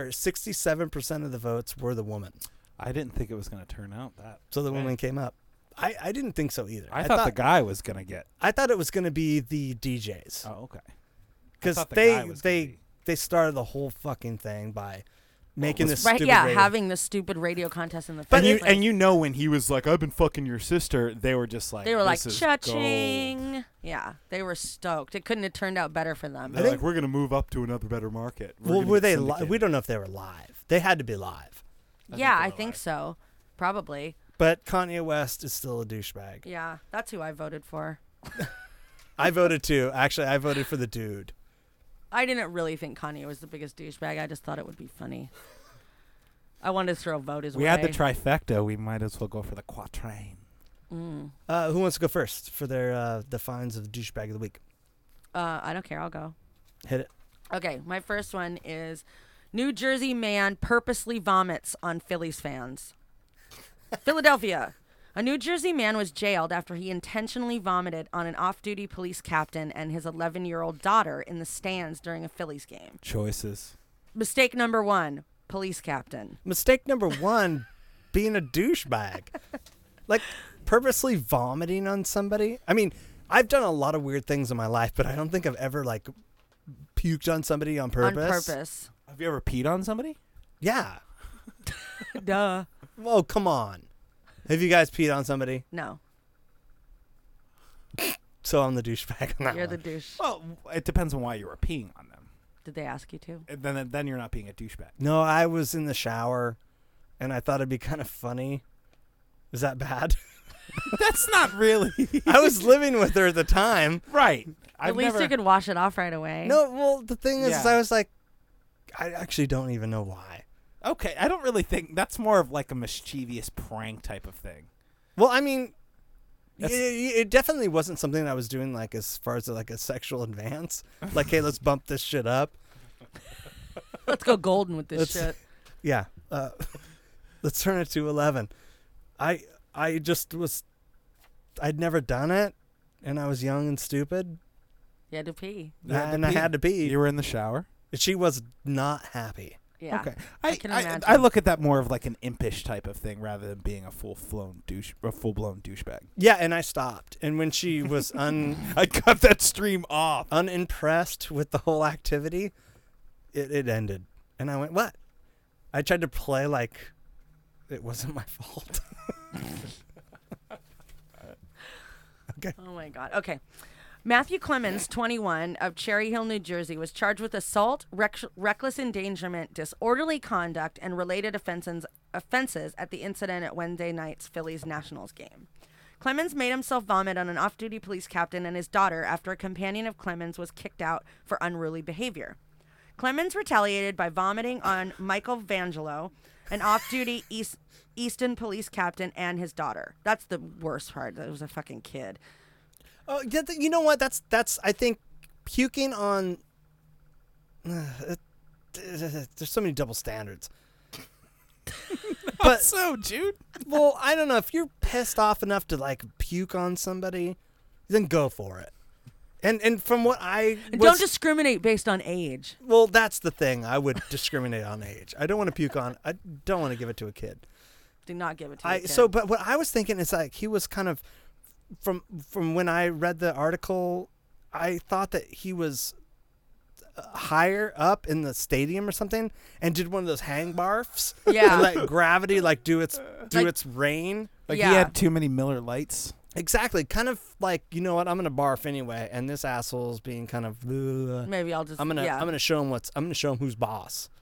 67% of the votes were the woman. I didn't think it was going to turn out that. So the woman came up. I didn't think so either. I thought the guy was gonna get. I thought it was gonna be the DJs. Oh, okay. Because they started the whole fucking thing by making this stupid radio. having the stupid radio contest in the But first place. and you know when he was like, "I've been fucking your sister," they were just like, They were like, "This is cha-ching." gold." Yeah, they were stoked. It couldn't have turned out better for them. They're like, "We're gonna move up to another better market." Well, were they? We don't know if they were live. They had to be live. I think so. Probably. But Kanye West is still a douchebag. Yeah, that's who I voted for. I voted too. Actually, I voted for the dude. I didn't really think Kanye was the biggest douchebag. I just thought it would be funny. I wanted to throw a vote his way. We had the trifecta. We might as well go for the quatrain. Mm. Who wants to go first for their defines of the douchebag of the week? I don't care. I'll go. Hit it. Okay, my first one is New Jersey man purposely vomits on Phillies fans. Philadelphia. A New Jersey man was jailed after he intentionally vomited on an off-duty police captain and his 11-year-old daughter in the stands during a Phillies game. Choices. Mistake number 1, police captain. Mistake number 1, being a douchebag. Like, purposely vomiting on somebody. I mean, I've done a lot of weird things in my life, but I don't think I've ever, like, puked on somebody on purpose. On purpose. Have you ever peed on somebody? Yeah. Duh. Oh, come on. Have you guys peed on somebody? No. So I'm the douchebag on that You're one. the douche. Well, it depends on why you were peeing on them. Did they ask you to? And then you're not being a douchebag. No, I was in the shower, and I thought it'd be kind of funny. Is that bad? That's not really. I was living with her at the time. Right. At least you could wash it off right away. No, well, the thing is, Yeah. I was like, I actually don't even know why. Okay, I don't really think that's more of like a mischievous prank type of thing. Well, I mean, it definitely wasn't something I was doing like as far as like a sexual advance. Like, hey, let's bump this shit up. Let's go golden with this shit. Yeah. Let's turn it to 11. I just was, I'd never done it, and I was young and stupid. You had to pee. And I had to pee. You were in the shower? She was not happy. Yeah. Okay. I can imagine. I look at that more of like an impish type of thing rather than being a full-blown douchebag. Yeah, and I stopped. And when she was I cut that stream off. Unimpressed with the whole activity, it ended. And I went, what? I tried to play like it wasn't my fault. Okay. Oh, my God. Okay. Matthew Clemens, 21, of Cherry Hill, New Jersey, was charged with assault, reckless endangerment, disorderly conduct, and related offenses at the incident at Wednesday night's Phillies Nationals game. Clemens made himself vomit on an off-duty police captain and his daughter after a companion of Clemens was kicked out for unruly behavior. Clemens retaliated by vomiting on Michael Vangelo, an off-duty Easton police captain, and his daughter. That's the worst part. That was a fucking kid. Oh, you know what? That's I think puking on. There's so many double standards. But so, dude. Well, I don't know if you're pissed off enough to like puke on somebody, then go for it. And from what don't discriminate based on age. Well, that's the thing. I would discriminate on age. I don't want to puke on. I don't want to give it to a kid. Do not give it to a kid. So, but what I was thinking is like he was kind of. From when I read the article, I thought that he was higher up in the stadium or something and did one of those hang barfs. Yeah. And let gravity like do its reign. Like he had too many Miller Lights. Exactly. Kind of like, you know what, I'm gonna barf anyway, and this asshole's being kind of maybe I'll just I'm gonna show him who's boss.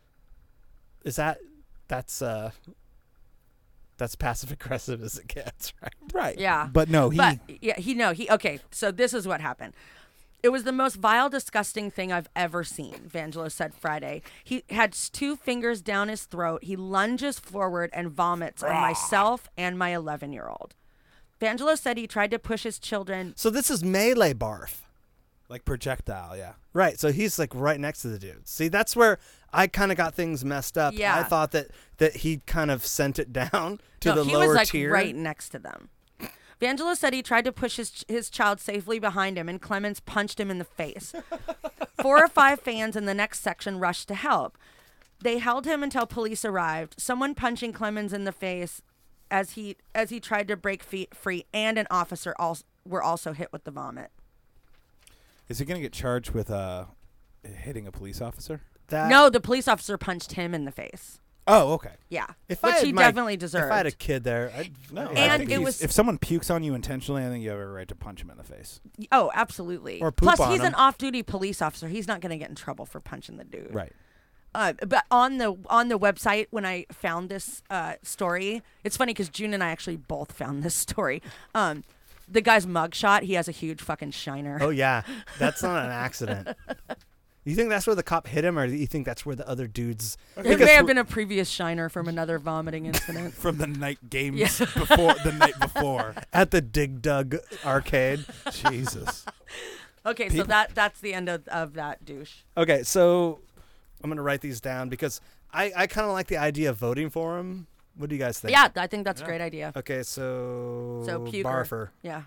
That's passive aggressive as it gets, right? Right. Yeah. But okay, so this is what happened. It was the most vile, disgusting thing I've ever seen, Vangelo said Friday. He had 2 fingers down his throat. He lunges forward and vomits on myself and my 11-year-old. Vangelo said he tried to push his children. So this is melee barf. Like projectile, yeah. Right, so he's like right next to the dude. See, that's where I kind of got things messed up. Yeah. I thought that he kind of sent it down to the lower tier. He was like right next to them. Vangelo said he tried to push his child safely behind him, and Clemens punched him in the face. 4 or 5 fans in the next section rushed to help. They held him until police arrived. Someone punching Clemens in the face as he tried to break free, and an officer were also hit with the vomit. Is he going to get charged with hitting a police officer? No, the police officer punched him in the face. Oh, okay. Yeah, If which I had he my- definitely deserved. If I had a kid there, And it was if someone pukes on you intentionally, I think you have a right to punch him in the face. Oh, absolutely. Or poop Plus, on he's him. an off-duty police officer. He's not going to get in trouble for punching the dude. Right. But on the website when I found this story, it's funny because June and I actually both found this story. The guy's mugshot, he has a huge fucking shiner. Oh yeah, that's not an accident. You think that's where the cop hit him, or do you think that's where the other dudes? It may have been a previous shiner from another vomiting incident. From the night games Yeah. before the night before at the Dig Dug arcade. Jesus. Okay, so that's the end of that douche. Okay, so I'm gonna write these down because I kind of like the idea of voting for him. What do you guys think? Yeah, I think that's a great idea. Okay, so puker. Barfer. Yeah.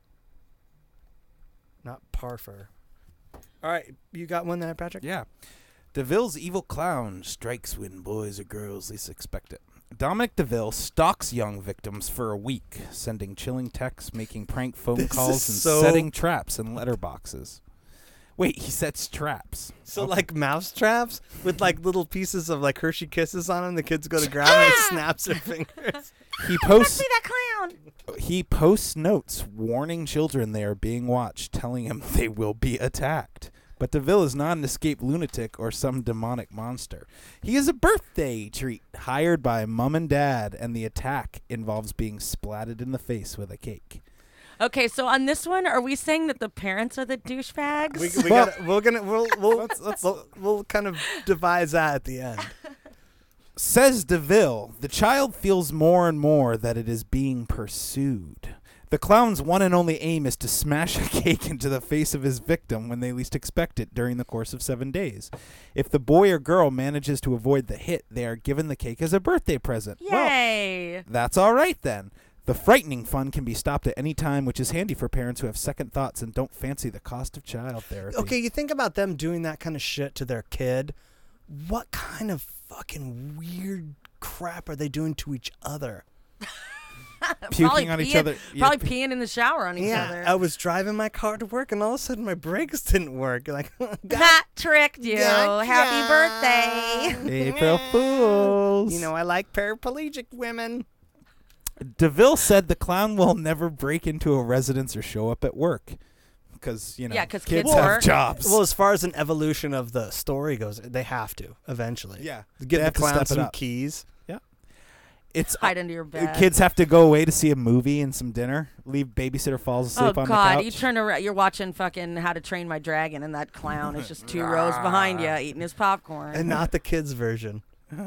Not Parfer. All right, you got one there, Patrick? Yeah. DeVille's evil clown strikes when boys or girls least expect it. Dominic DeVille stalks young victims for a week, sending chilling texts, making prank phone calls, and setting traps in letterboxes. Wait, he sets traps. So like mouse traps with like little pieces of like Hershey Kisses on them. The kids go to grab them and it snaps their fingers. See that clown. He posts notes warning children they are being watched, telling them they will be attacked. But DeVille is not an escaped lunatic or some demonic monster. He is a birthday treat hired by mom and dad, and the attack involves being splatted in the face with a cake. Okay, so on this one, are we saying that the parents are the douchebags? We'll kind of devise that at the end. Says DeVille, the child feels more and more that it is being pursued. The clown's one and only aim is to smash a cake into the face of his victim when they least expect it during the course of 7 days. If the boy or girl manages to avoid the hit, they are given the cake as a birthday present. Yay! Well, that's all right then. The frightening fun can be stopped at any time, which is handy for parents who have second thoughts and don't fancy the cost of child therapy. Okay, you think about them doing that kind of shit to their kid. What kind of fucking weird crap are they doing to each other? Puking on each other. Probably peeing in the shower on each Yeah, other. I was driving my car to work, and all of a sudden my brakes didn't work. Like, that tricked you. Gotcha. Happy birthday. April Fools. You know, I like paraplegic women. DeVille said the clown will never break into a residence or show up at work. Because, Yeah, 'cause kids kids have work. jobs. Well, as far as an evolution of the story goes, they have to eventually. Yeah. Give They the have to clown step it some up. keys. Yeah. It's Hide under your bed. Kids have to go away to see a movie and some dinner. Leave babysitter falls asleep Oh on God! the couch. You turn around, you're watching fucking How to Train My Dragon, and that clown is just 2 rows behind you eating his popcorn. And not the kids' version.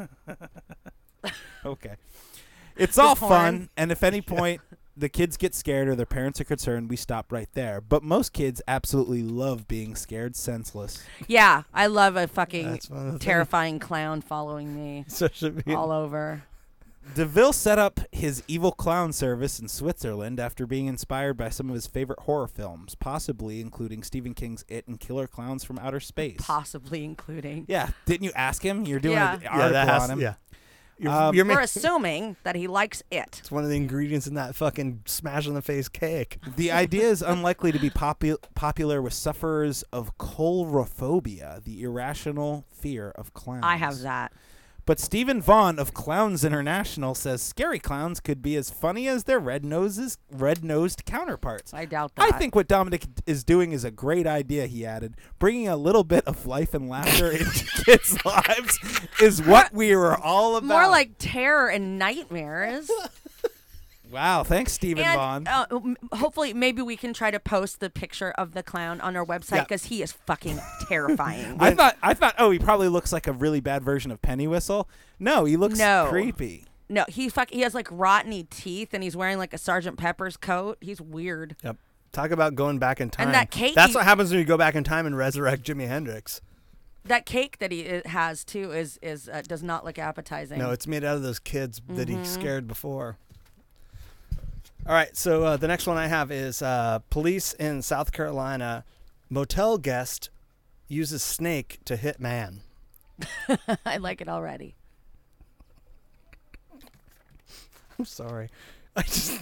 Okay. It's all porn. fun, and if any point the kids get scared or their parents are concerned, we stop right there. But most kids absolutely love being scared senseless. Yeah, I love a fucking That's one of the terrifying clown following me So it should be all over. DeVille set up his evil clown service in Switzerland after being inspired by some of his favorite horror films, possibly including Stephen King's It and Killer Clowns from Outer Space. Possibly including. Yeah, didn't you ask him? You're doing Yeah. an article on him. Yeah. You're We're assuming that he likes it. It's one of the ingredients in that fucking smash in the face cake. The idea is unlikely to be popular with sufferers of coulrophobia, the irrational fear of clowns. I have that. But Stephen Vaughn of Clowns International says scary clowns could be as funny as their red-nosed counterparts. I doubt that. I think what Dominic is doing is a great idea, he added. Bringing a little bit of life and laughter into kids' lives is what we were all about. More like terror and nightmares. Wow, thanks, Stephen Vaughn. And hopefully, maybe we can try to post the picture of the clown on our website Yeah. because he is fucking terrifying. I thought, oh, he probably looks like a really bad version of Pennywhistle. No, he looks creepy. No, he has like rotteny teeth and he's wearing like a Sgt. Pepper's coat. He's weird. Yep. Talk about going back in time. And that cake That's what happens when you go back in time and resurrect Jimi Hendrix. That cake that he has too is does not look appetizing. No, it's made out of those kids that he scared before. All right, so the next one I have is police in South Carolina. Motel guest uses snake to hit man. I like it already. I'm sorry. I just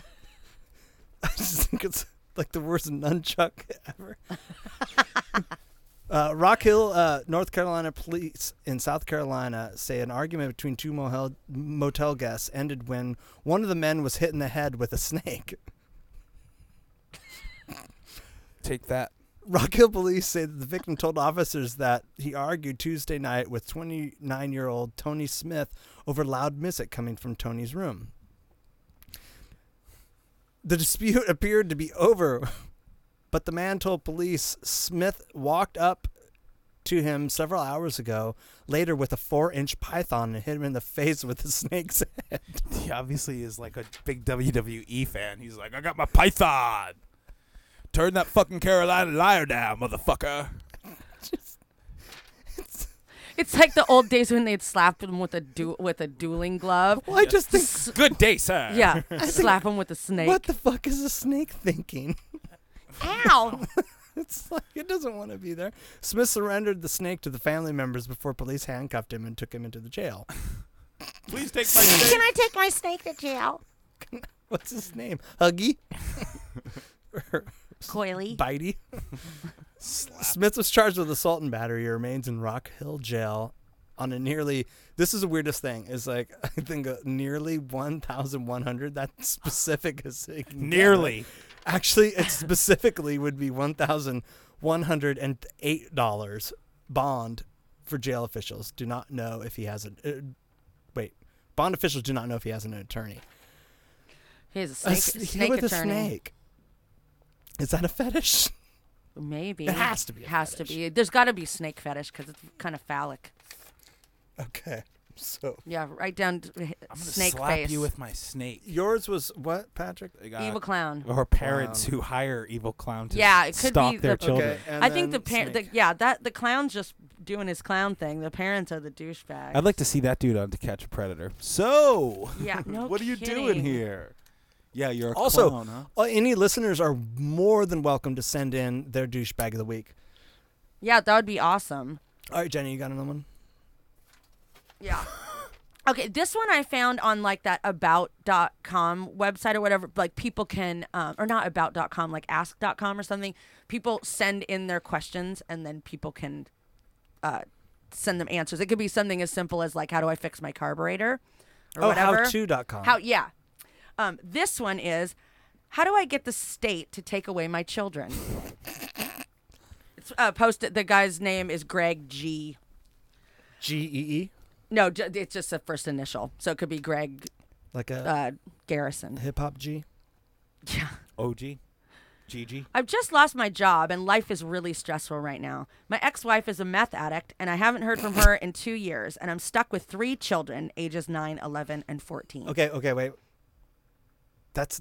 think it's like the worst nunchuck ever. Rock Hill, North Carolina police in South Carolina say an argument between two motel guests ended when one of the men was hit in the head with a snake. Take that. Rock Hill police say that the victim told officers that he argued Tuesday night with 29-year-old Tony Smith over loud music coming from Tony's room. The dispute appeared to be over, but the man told police Smith walked up to him several hours ago later with a 4-inch python and hit him in the face with the snake's head. He obviously is like a big WWE fan. He's like, I got my python. Turn that fucking Carolina liar down, motherfucker. It's like the old days when they'd slap him with a dueling glove. Well, I just think... Good day, sir. Yeah, slap him with a snake. What the fuck is a snake thinking? Ow! It's like it doesn't want to be there. Smith surrendered the snake to the family members before police handcuffed him and took him into the jail. Please take my snake. Can I take my snake to jail? What's his name? Huggy? Coily? Bitey? Smith was charged with assault and battery. He remains in Rock Hill jail on a nearly... This is the weirdest thing. It's like, I think nearly 1,100. That's specific as it can Nearly. Get. Actually, it specifically would be $1,108 bond for jail officials. Do not know if he has a... bond officials do not know if he has an attorney. He has a snake with attorney. A snake. Is that a fetish? Maybe. It has to be. Has to be. There's got to be snake fetish because it's kind of phallic. Okay. So. Yeah, right down I'm gonna snake slap face. you with my snake. Yours was what, Patrick? Evil clown. Or parents who hire evil clown to it could stalk be their children. Okay, I think the clown's just doing his clown thing. The parents are the douchebags. I'd like to see that dude on To Catch a Predator. So, yeah, no what are you kidding. doing here? Yeah, you're a also, clown, huh? Any listeners are more than welcome to send in their douchebag of the week. Yeah, that would be awesome. All right, Jenny, you got another one? Yeah. Okay, this one I found on like that about.com website or whatever. Like people can, or not about.com, like ask.com or something. People send in their questions and then people can send them answers. It could be something as simple as like, how do I fix my carburetor? Or whatever. Howto.com. Yeah. This one is, how do I get the state to take away my children? It's posted. The guy's name is Greg G. G-E-E? No, it's just the first initial. So it could be Greg like a Garrison. Hip-hop G? Yeah. OG? GG? I've just lost my job, and life is really stressful right now. My ex-wife is a meth addict, and I haven't heard from her in 2 years, and I'm stuck with 3 children, ages 9, 11, and 14. Okay, wait. That's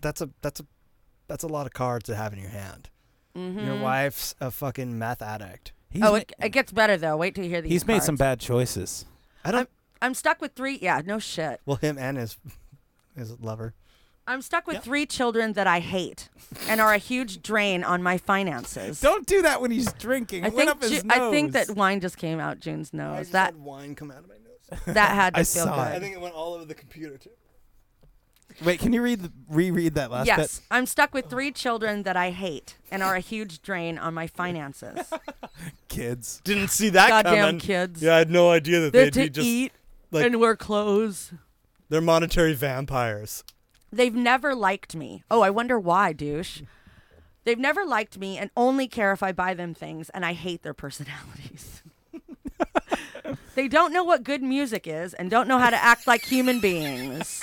a lot of cards to have in your hand. Mm-hmm. Your wife's a fucking meth addict. It gets better though. Wait till you hear these. He's made cards. some bad choices. I'm stuck with 3. Yeah, no shit. Well, him and his lover. I'm stuck with 3 children that I hate and are a huge drain on my finances. Don't do that when he's drinking. I think that wine just came out June's nose. I just had wine come out of my nose. That had to I feel saw good. it. I think it went all over the computer too. Wait, can you reread that last bit? Yes, I'm stuck with 3 children that I hate and are a huge drain on my finances. Kids. Didn't see that Goddamn coming. kids. Yeah, I had no idea that They're they'd be to just eat like, and wear clothes. They're monetary vampires. They've never liked me. Oh, I wonder why, douche. They've never liked me and only care if I buy them things, and I hate their personalities. They don't know what good music is and don't know how to act like human beings.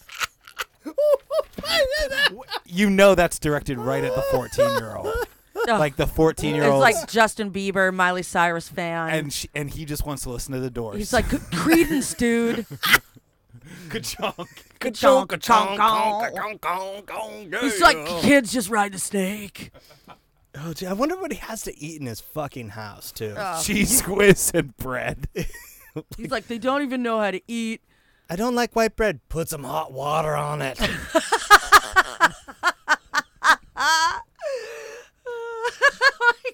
You know that's directed right at the 14-year-old. Like the 14-year-old. It's like Justin Bieber, Miley Cyrus fan. And he just wants to listen to the Doors. He's like, Credence, dude. Ka-chonk. Ka-chonk, He's like, kids just ride the snake. Oh, gee, I wonder what he has to eat in his fucking house, too. Cheese whiz and bread. He's like, they don't even know how to eat. I don't like white bread. Put some hot water on it. Oh my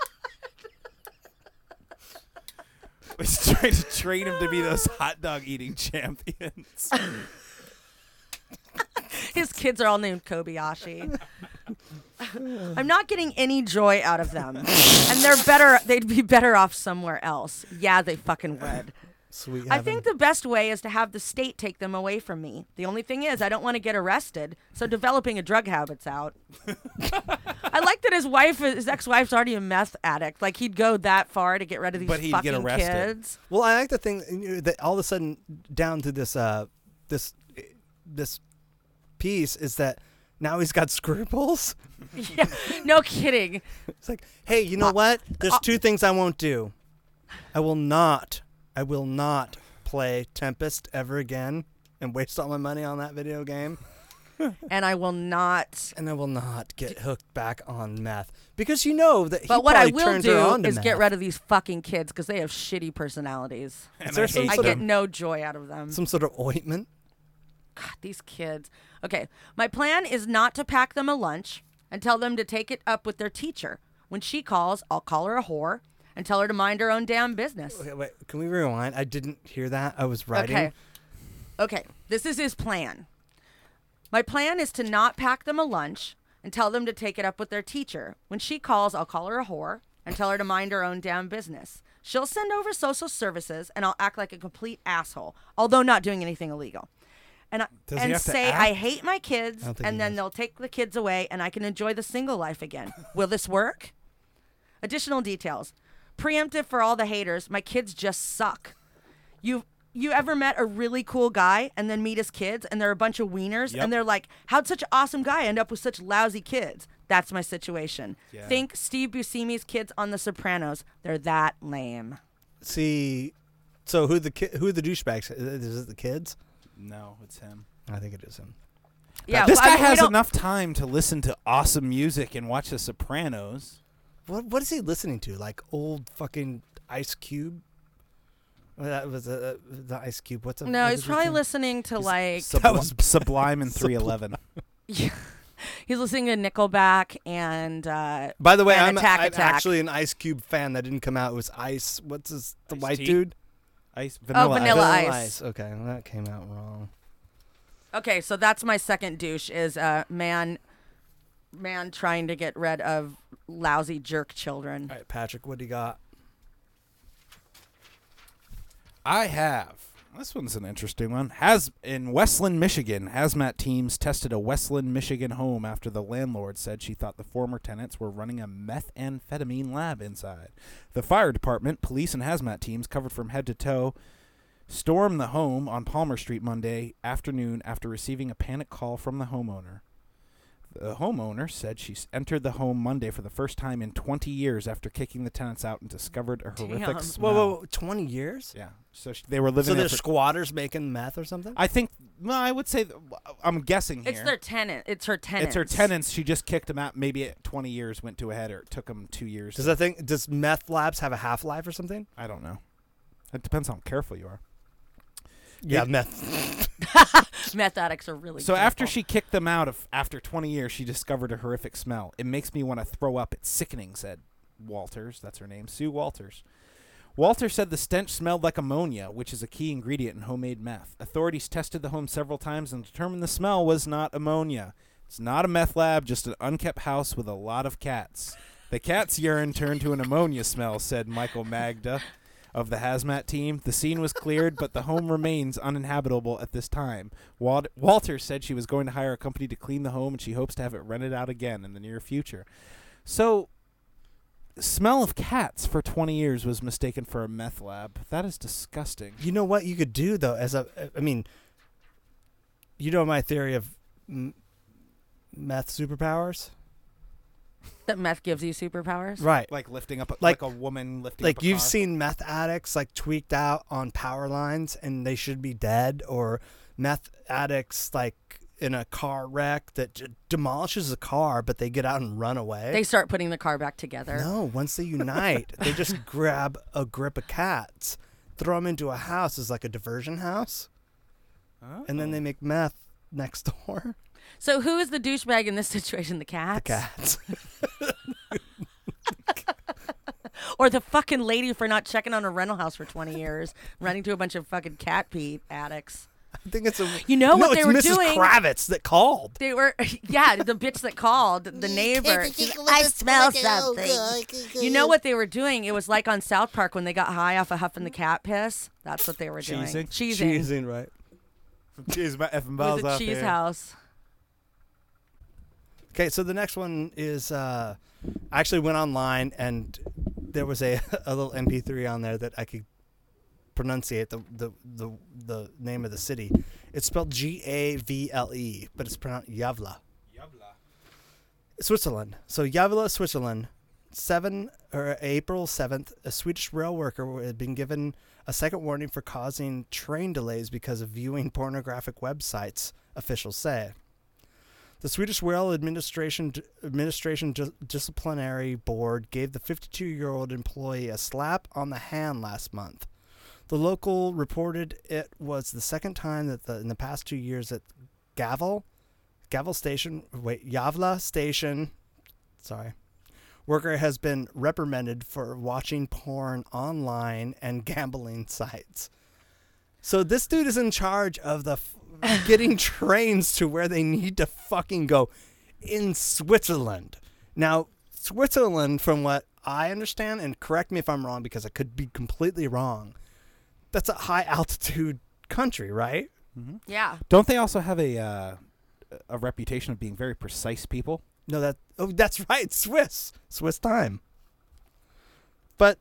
God. He's trying to train him to be those hot dog eating champions. His kids are all named Kobayashi. I'm not getting any joy out of them. And they'd be better off somewhere else. Yeah, they fucking would. Sweet I heaven. think the best way is to have the state take them away from me. The only thing is, I don't want to get arrested, so developing a drug habit's out. I like that his ex-wife's already a meth addict. Like, he'd go that far to get rid of these But he'd get fucking arrested. kids. Well, I like the thing that all of a sudden down to this piece is that now he's got scruples. Yeah, no kidding. It's like, hey, you know what? There's two things I won't do. I will not play Tempest ever again and waste all my money on that video game. And I will not. And I will not get hooked back on meth because you know that. But what I will turned her do on to is meth. get rid of these fucking kids because they have shitty personalities. Is there some I sort get of- no joy out of them. some sort of ointment? God, these kids. Okay, my plan is not to pack them a lunch and tell them to take it up with their teacher. When she calls, I'll call her a whore and tell her to mind her own damn business. Okay, wait. Can we rewind? I didn't hear that. I was writing. Okay, this is his plan. My plan is to not pack them a lunch and tell them to take it up with their teacher. When she calls, I'll call her a whore and tell her to mind her own damn business. She'll send over social services and I'll act like a complete asshole, although not doing anything illegal. And Does he have to say act? I hate my kids, I don't think and he then does. they'll take the kids away and I can enjoy the single life again. Will this work? Additional details. Preemptive for all the haters, my kids just suck. You ever met a really cool guy and then meet his kids and they're a bunch of wieners Yep. and they're like, how'd such an awesome guy end up with such lousy kids? That's my situation. Yeah. Think Steve Buscemi's kids on The Sopranos. They're that lame. See, so who the douchebags? Is it the kids? No, it's him. I think it is him. Yeah, This well, I guy mean, we has don't- enough time to listen to awesome music and watch The Sopranos. What is he listening to? Like old fucking Ice Cube? Well, that was the Ice Cube. What's up? No, he's probably listening to like Sublime and 311. Yeah. He's listening to Nickelback and By the way, and I'm Attack. actually an Ice Cube fan. That didn't come out. It was Ice. What's the Ice white T? dude? Vanilla Ice. Okay, well, that came out wrong. Okay, so that's my second douche is man trying to get rid of lousy jerk children. All right, Patrick, what do you got? I have. This one's an interesting one. In Westland, Michigan, hazmat teams tested a Westland, Michigan home after the landlord said she thought the former tenants were running a methamphetamine lab inside. The fire department, police, and hazmat teams covered from head to toe stormed the home on Palmer Street Monday afternoon after receiving a panic call from the homeowner. The homeowner said she entered the home Monday for the first time in 20 years after kicking the tenants out and discovered a horrific smell. Whoa, 20 years? Yeah. So they were living So there there's for- squatters making meth or something? I think, well, I would say, I'm guessing here. It's their tenant. It's her tenant. It's her tenants. She just kicked them out. Maybe at 20 years went to a head, or it took them 2 years. Does meth labs have a half-life or something? I don't know. It depends on how careful you are. Yeah, It- meth. Meth addicts are really So after careful. she kicked them out, after 20 years, she discovered a horrific smell. It makes me want to throw up. It's sickening, said Walters. That's her name, Sue Walters. Walters said the stench smelled like ammonia, which is a key ingredient in homemade meth. Authorities tested the home several times and determined the smell was not ammonia. It's not a meth lab, just an unkept house with a lot of cats. The cat's urine turned to an ammonia smell, said Michael Magda of the hazmat team. The scene was cleared, but the home remains uninhabitable at this time. Walters said she was going to hire a company to clean the home, and she hopes to have it rented out again in the near future. So, smell of cats for 20 years was mistaken for a meth lab. That is disgusting. You know what you could do, though, you know my theory of meth superpowers? That meth gives you superpowers? Right. Like lifting up, like a woman lifting up Like a you've car. seen meth addicts like tweaked out on power lines and they should be dead, or meth addicts like in a car wreck that demolishes a car, but they get out and run away. They start putting the car back together. No, once they unite, they just grab a grip of cats, throw them into a house as like a diversion house, and then they make meth next door. So who is the douchebag in this situation? The cats? The cats. Or the fucking lady for not checking on a rental house for 20 years, running to a bunch of fucking cat pee addicts. I think it's a. You know what it's they were Mrs. doing? Kravitz that called. They were, yeah, the bitch that called, the neighbor. I smell something. You know what they were doing? It was like on South Park when they got high off of huffing the cat piss. That's what they were doing. Cheesing, right? Cheese my effing It balls was a off cheese here. house. Okay, so the next one is I actually went online and there was a little MP3 on there that I could pronunciate the name of the city. It's spelled Gavle, but it's pronounced Gävle. Switzerland. So Gävle, Switzerland. April 7th, a Swedish rail worker had been given a second warning for causing train delays because of viewing pornographic websites, officials say. The Swedish Rail Administration Disciplinary Board gave the 52-year-old employee a slap on the hand last month. The local reported it was the second time that in the past 2 years at Gävle Station, worker has been reprimanded for watching porn online and gambling sites. So this dude is in charge of the getting trains to where they need to fucking go in Switzerland. Now, Switzerland, from what I understand, and correct me if I'm wrong because I could be completely wrong, that's a high altitude country, right? Mm-hmm. Yeah. Don't they also have a reputation of being very precise people? No, that's right. Swiss time. But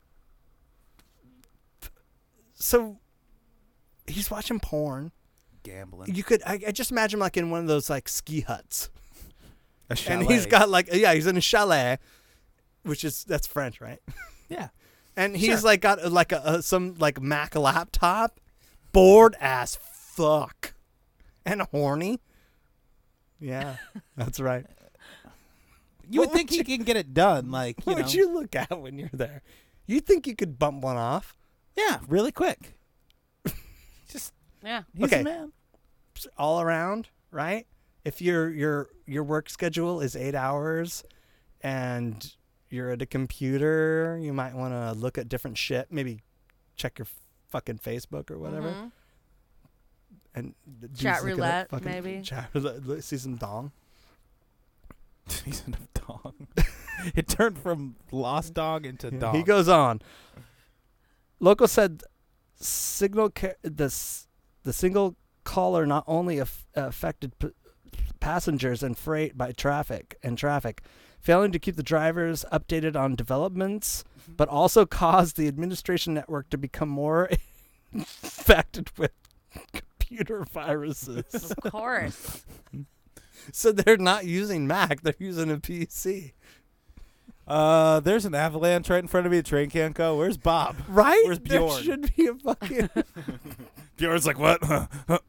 so he's watching porn, gambling. You could, I just imagine like in one of those like ski huts, a chalet. And he's got like he's in a chalet, that's French, right? Yeah. And he's like got like some like Mac laptop, bored as fuck, and horny. Yeah, that's right. You would think he can get it done. Like, what would you look at when you're there? You think you could bump one off? Yeah, really quick. Just he's a man. All around, right? If your work schedule is 8 hours, and you're at a computer, you might want to look at different shit. Maybe check your fucking Facebook or whatever. Mm-hmm. And chat roulette, maybe. Chat roulette. See some dong. Season of dong. It turned from lost dog into dong. He goes on. Local said the single caller not only affected passengers and freight by traffic, failing to keep the drivers updated on developments, but also caused the administration network to become more infected with computer viruses. Of course. So they're not using Mac, they're using a PC. There's an avalanche right in front of me. The train can't go. Where's Bob? Right? Where's Bjorn? There should be a fucking... Bjorn's like, what? What?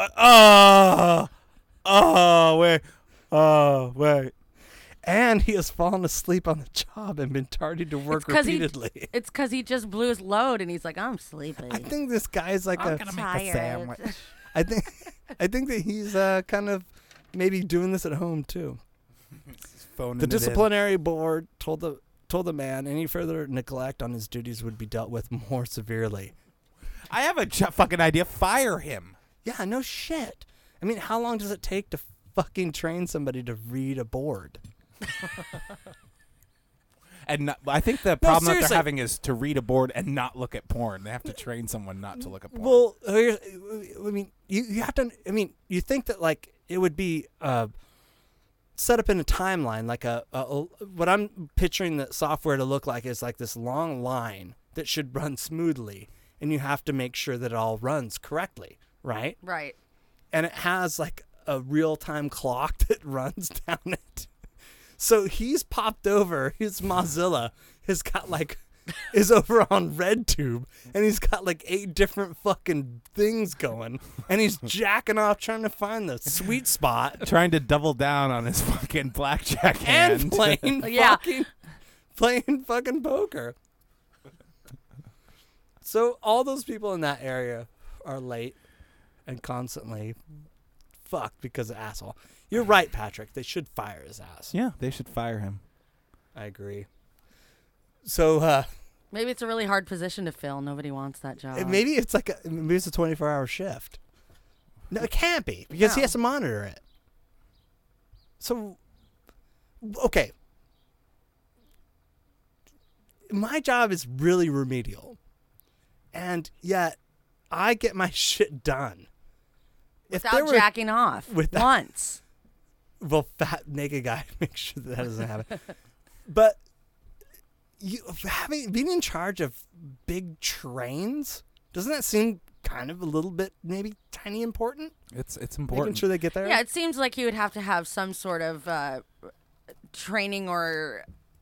Wait. And he has fallen asleep on the job and been tardy to work repeatedly. It's because he just blew his load and he's like, I'm sleeping. I think this guy's like I'm gonna make a sandwich. I think that he's kind of maybe doing this at home too. The disciplinary board told the man any further neglect on his duties would be dealt with more severely. I have a fucking idea. Fire him. Yeah, no shit. I mean, how long does it take to fucking train somebody to read a board? And I think the problem that they're having is to read a board and not look at porn. They have to train someone not to look at porn. Well, I mean, you have to. I mean, you think that like it would be set up in a timeline, like what I'm picturing the software to look like is like this long line that should run smoothly, and you have to make sure that it all runs correctly, right? Right. And it has like a real-time clock that runs down it. So he's popped over. His Mozilla has got like is over on RedTube, and he's got like 8 different fucking things going, and he's jacking off trying to find the sweet spot, trying to double down on his fucking blackjack hand, and playing fucking poker. So all those people in that area are late and constantly fucked because of asshole. You're right, Patrick. They should fire his ass. Yeah, they should fire him. I agree. So maybe it's a really hard position to fill. Nobody wants that job. Maybe it's like maybe it's a 24-hour shift. No, it can't be because he No. has to monitor it. So, okay. My job is really remedial. And yet, I get my shit done. Without jacking off once. Well, fat naked guy, make sure that doesn't happen. But being in charge of big trains, doesn't that seem kind of a little bit maybe tiny important? It's important. Making sure they get there. Yeah, it seems like you would have to have some sort of training or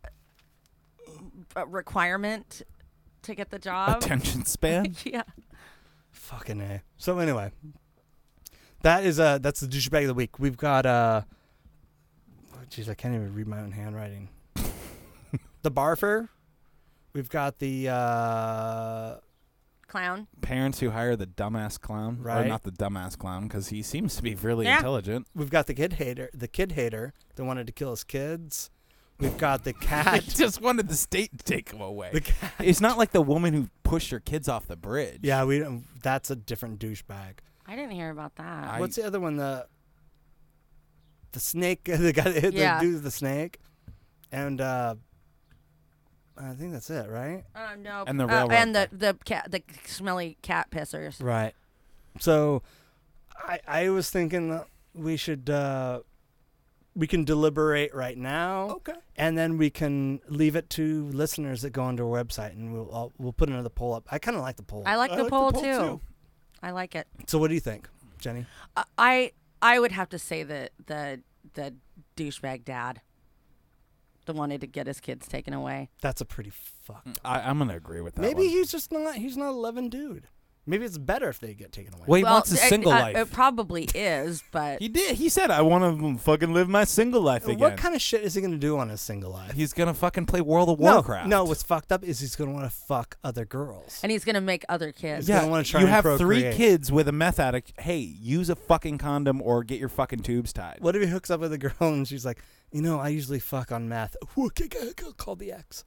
requirement to get the job. Attention span. Yeah. Fucking A. So anyway, that's the douchebag of the week. We've got jeez, I can't even read my own handwriting. The barfer. We've got the clown. Parents who hire the dumbass clown, Right. Or not the dumbass clown, because he seems to be really Yeah. intelligent. We've got the kid hater that wanted to kill his kids. We've got the cat. He just wanted the state to take him away. The cat. It's not like the woman who pushed her kids off the bridge. Yeah, we don't. That's a different douchebag. I didn't hear about that. What's the other one? The snake. The guy that hit Yeah. the dude with the snake, and I think that's it, right? No. And the railroad and the cat, the smelly cat pissers. Right. So, I was thinking that we should we can deliberate right now. Okay. And then we can leave it to listeners that go onto our website, and we'll put another poll up. I kind of like the poll. I like the poll too. I like it. So what do you think, Jenny? I would have to say that the douchebag dad, the wanted to get his kids taken away. That's a pretty fucked. I'm gonna agree with that. Maybe one. he's not a loving dude. Maybe it's better if they get taken away. Well, he wants a single life. It probably is, but He did. He said, "I want to fucking live my single life again." What kind of shit is he going to do on his single life? He's gonna fucking play World of Warcraft. No, what's fucked up is he's going to want to fuck other girls. and he's gonna make other kids. gonna wanna try you and have 3 procreate. kids with a meth addict. Hey, use a fucking condom or get your fucking tubes tied. What if he hooks up with a girl and she's like, I usually fuck on meth. Okay, call the ex.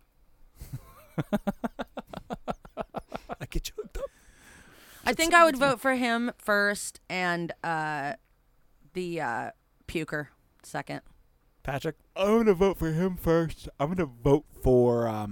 I get you hooked up. I think I would vote for him first, and the puker second. Patrick? I'm gonna vote for him first. I'm gonna vote for I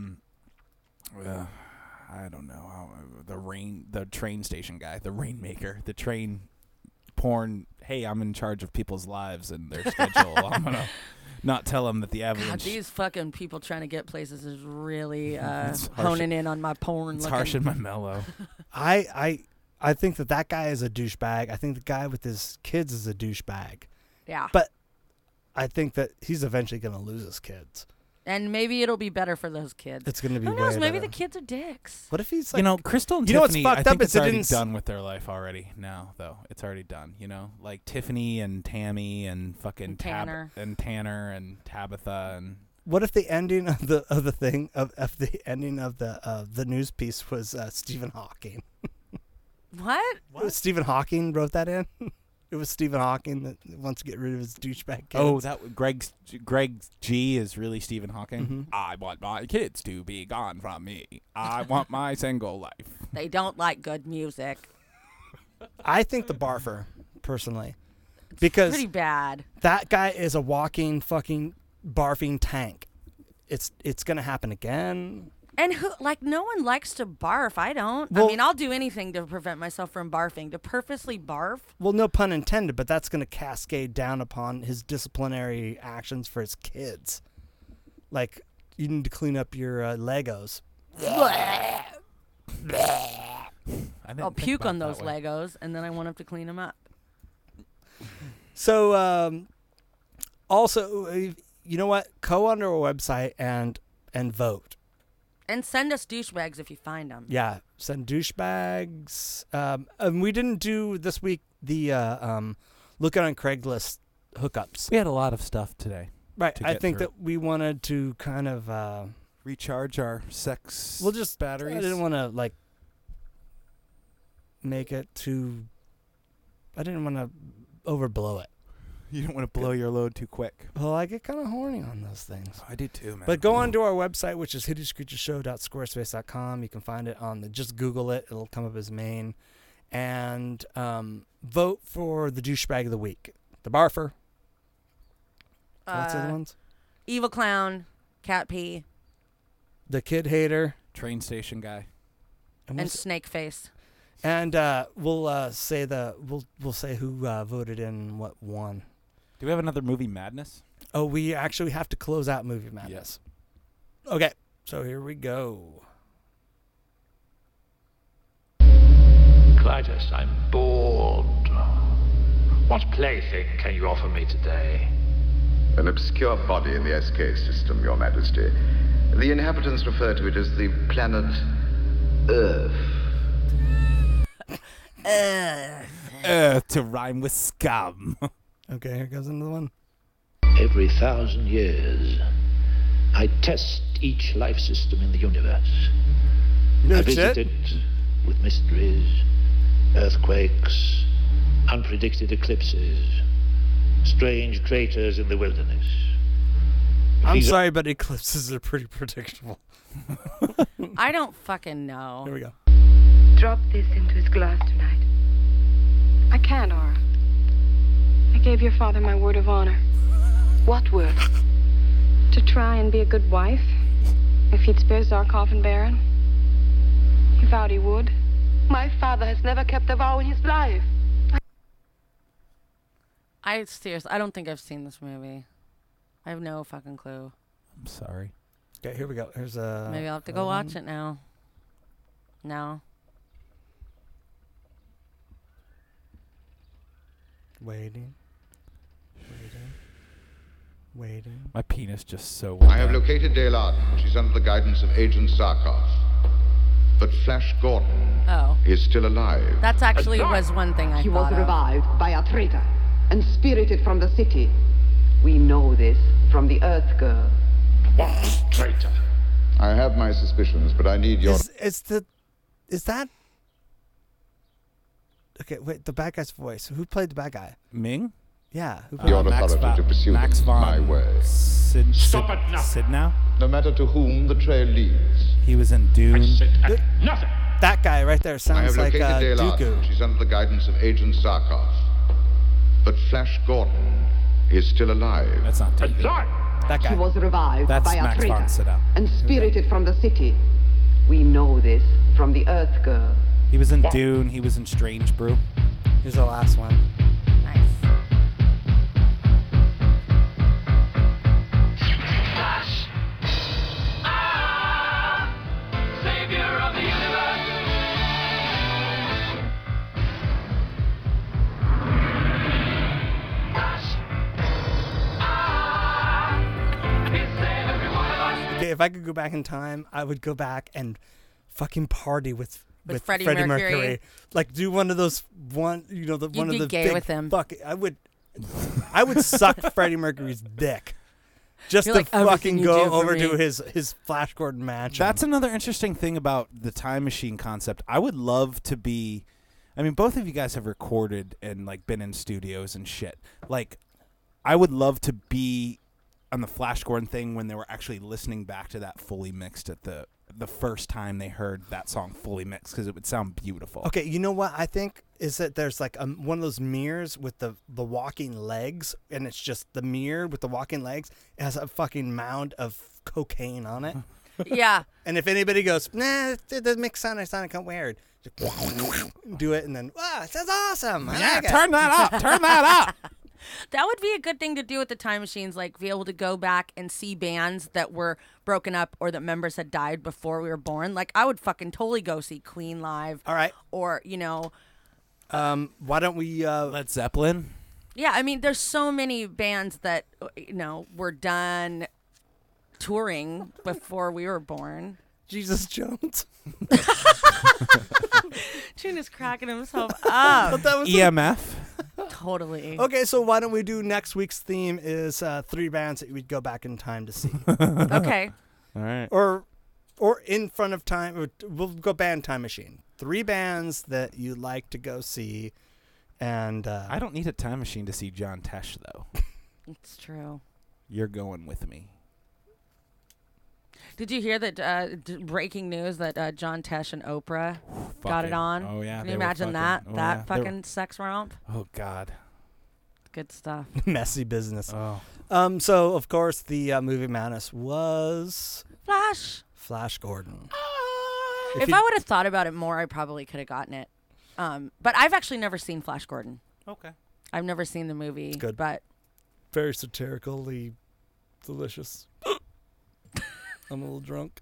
don't know, the train station guy, the rainmaker, the train porn. Hey, I'm in charge of people's lives and their schedule. I'm gonna not tell them that the God, avalanche. these fucking people trying to get places is really It's harsh. honing in on my porn. It's looking. harsh and my mellow. I think that guy is a douchebag. I think the guy with his kids is a douchebag. Yeah. But I think that he's eventually going to lose his kids. And maybe it'll be better for those kids. It's going to be Who knows? way Maybe better. the kids are dicks. What if he's like... Crystal and You know what's Tiffany, I fucked think up it's is it already didn't done with their life already now, though. It's already done, Like Tiffany and Tammy and fucking And Tanner. Tanner and Tabitha and... What if the ending of the ending of the news piece was Stephen Hawking? What? Stephen Hawking wrote that in. It was Stephen Hawking that wants to get rid of his douchebag kids. Oh, Greg G is really Stephen Hawking? Mhm. I want my kids to be gone from me. I want my single life. They don't like good music. I think the barfer, personally. Because Pretty bad. that guy is a walking fucking barfing tank. It's going to happen again. And no one likes to barf. I don't. Well- I mean, I'll do anything to prevent myself from barfing. To purposely barf? Well, no pun intended, but that's going to cascade down upon his disciplinary actions for his kids. Like, you need to clean up your Legos. I'll puke on those Legos, and then I want him to clean them up. So, also, you know what? Go onto our website and vote. And send us douchebags if you find them. Yeah, send douchebags. And we didn't do this week the looking on Craigslist hookups. We had a lot of stuff today. Right. to I get think through. that we wanted to kind of recharge our sex we'll just batteries. I didn't want to make it too. I didn't want to overblow it. You don't want to blow your load too quick. Well, I get kind of horny on those things. I do too, man. But go on to our website, which is hideouscreatureshow.squarespace.com. You can find it just Google it. It'll come up as main. and vote for the douchebag of the week. The barfer. What's the other ones? Evil clown, Cat P, The kid hater. Train station guy. and Snake Face. And we'll say we'll say who voted in what won. Do we have another movie madness? Oh, we actually have to close out movie madness. Yes. Okay, so here we go. Clytus, I'm bored. What plaything can you offer me today? An obscure body in the SK system, Your Majesty. The inhabitants refer to it as the planet Earth. To rhyme with scum. Okay, here goes another one. Every 1,000 years, I test each life system in the universe. No I visit shit. it with mysteries, earthquakes, unpredicted eclipses, strange craters in the wilderness. I'm These are- sorry, but eclipses are pretty predictable. I don't fucking know. Here we go. Drop this into his glass tonight. I can't, Aura. I gave your father my word of honor. What word? To try and be a good wife. If he'd spare Zarkov and Baron. He vowed he would. My father has never kept a vow in his life. I don't think I've seen this movie. I have no fucking clue. I'm sorry. Okay, here we go. Here's a. Maybe I'll have to go watch it now. No. Waiting. My penis just so. I have located Dale Arden. She's under the guidance of Agent Zarkov. But Flash Gordon is still alive. That's actually was one thing I He thought was of. revived by a traitor and spirited from the city. We know this from the Earth Girl. What traitor? I have my suspicions, but I need your... Is that... Okay, wait, the bad guy's voice. Who played the bad guy? Ming? Yeah. Who Your played authority to pursue Max them von my way. Stop it now. Sidnow? No matter to whom the trail leads. He was in Dune. Nothing. That guy right there I sounds have like located Dale Dooku. Arden. She's under the guidance of Agent Zarkov. But Flash Gordon is still alive. That's not Dooku. That He guy. was revived That's by a Max von traitor Sydow. and spirited from the city. We know this from the Earth Girl. He was in Dune. He was in Strange Brew. Here's the last one. Nice. Flash! Savior of the universe! Flash! He saved every one of us! Okay, if I could go back in time, I would go back and fucking party with Freddie Mercury. Like do one of those one You'd of be the gay big with him. I would suck Freddie Mercury's dick. Just You're to like, everything fucking you go do for over me. to his Flash Gordon mansion. That's another interesting thing about the time machine concept. I would love to be. I mean, both of you guys have recorded and like been in studios and shit. Like, I would love to be on the Flash Gordon thing when they were actually listening back to that fully mixed at the first time they heard that song fully mixed, because it would sound beautiful. Okay, you know what I think is that there's like one of those mirrors with the walking legs, and it's just the mirror with the walking legs. It has a fucking mound of cocaine on it. Yeah. And if anybody goes, nah, it doesn't make sound. It sounded kind of weird. Just do it, and then, wow, that's awesome. I Yeah, like it." turn that up. Turn that up. That would be a good thing to do with the time machines, like be able to go back and see bands that were broken up or that members had died before we were born. Like, I would fucking totally go see Queen live. All right. Or, you know. Why don't we... Led Zeppelin? Yeah, I mean, there's so many bands that, you know, were done touring before we were born. Jesus Jones. June is cracking himself up. That was EMF? Totally. Okay, so why don't we do next week's theme is 3 bands that we'd go back in time to see. Okay. All right. Or in front of time. We'll go band time machine. 3 bands that you'd like to go see. And I don't need a time machine to see John Tesh, though. It's true. You're going with me. Did you hear that breaking news that John Tesh and Oprah got it on? Oh, yeah. Can you imagine that? That fucking sex romp? Oh, God. Good stuff. Messy business. Oh. So, of course, the movie Madness was... Flash Gordon. If I would have thought about it more, I probably could have gotten it. But I've actually never seen Flash Gordon. Okay. I've never seen the movie. Good. But very satirically delicious. I'm a little drunk.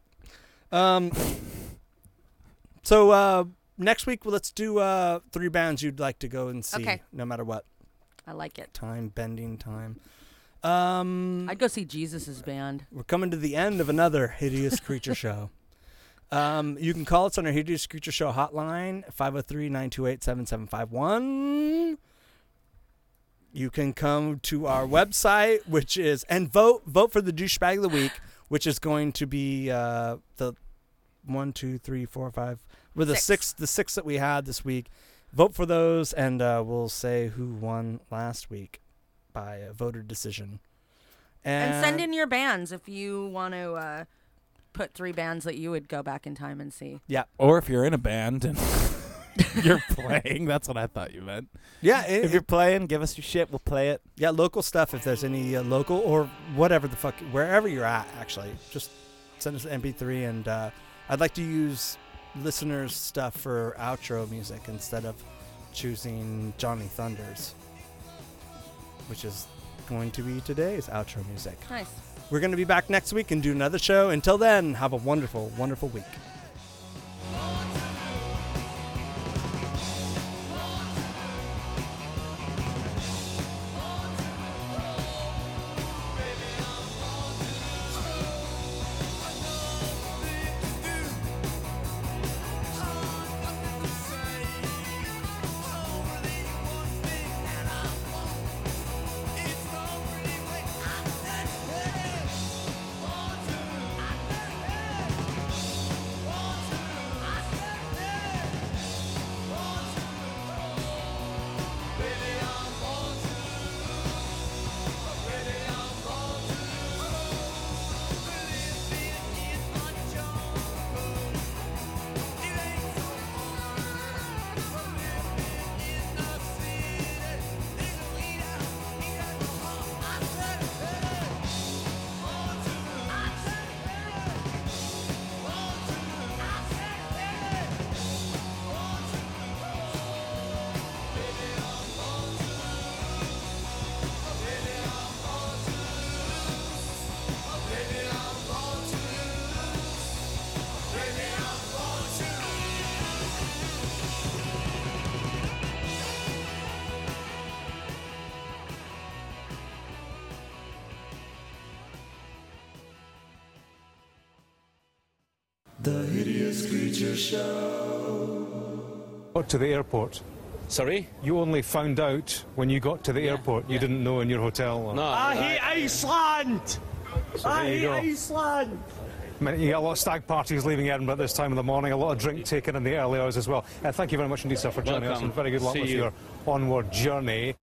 So next week, let's do 3 bands you'd like to go and see, no matter what. I like it. Bending time. I'd go see Jesus' band. We're coming to the end of another Hideous Creature Show. You can call us on our Hideous Creature Show hotline, 503-928-7751. You can come to our website, which is, and vote for the douchebag of the week, which is going to be the 1, 2, 3, 4, 5. We're the six that we had this week. Vote for those, and we'll say who won last week by a voter decision. And send in your bands if you want to put 3 bands that you would go back in time and see. Yeah. Or if you're in a band and you're playing. That's what I thought you meant. Yeah. If you're playing, give us your shit. We'll play it. Yeah, local stuff. If there's any local or whatever the fuck, wherever you're at, actually, just send us an MP3. And I'd like to use listeners' stuff for outro music instead of choosing Johnny Thunders, which is going to be today's outro music. Nice. We're going to be back next week and do another show. Until then, have a wonderful, wonderful week. The Hideous Creature Show. Got to the airport. Sorry? You only found out when you got to the airport. You didn't know in your hotel. Or... No. I hate Iceland! So I hate Iceland! I mean, you get a lot of stag parties leaving Edinburgh at this time of the morning, a lot of drink taken in the early hours as well. Thank you very much indeed, sir, for joining us, and very good luck with your onward journey.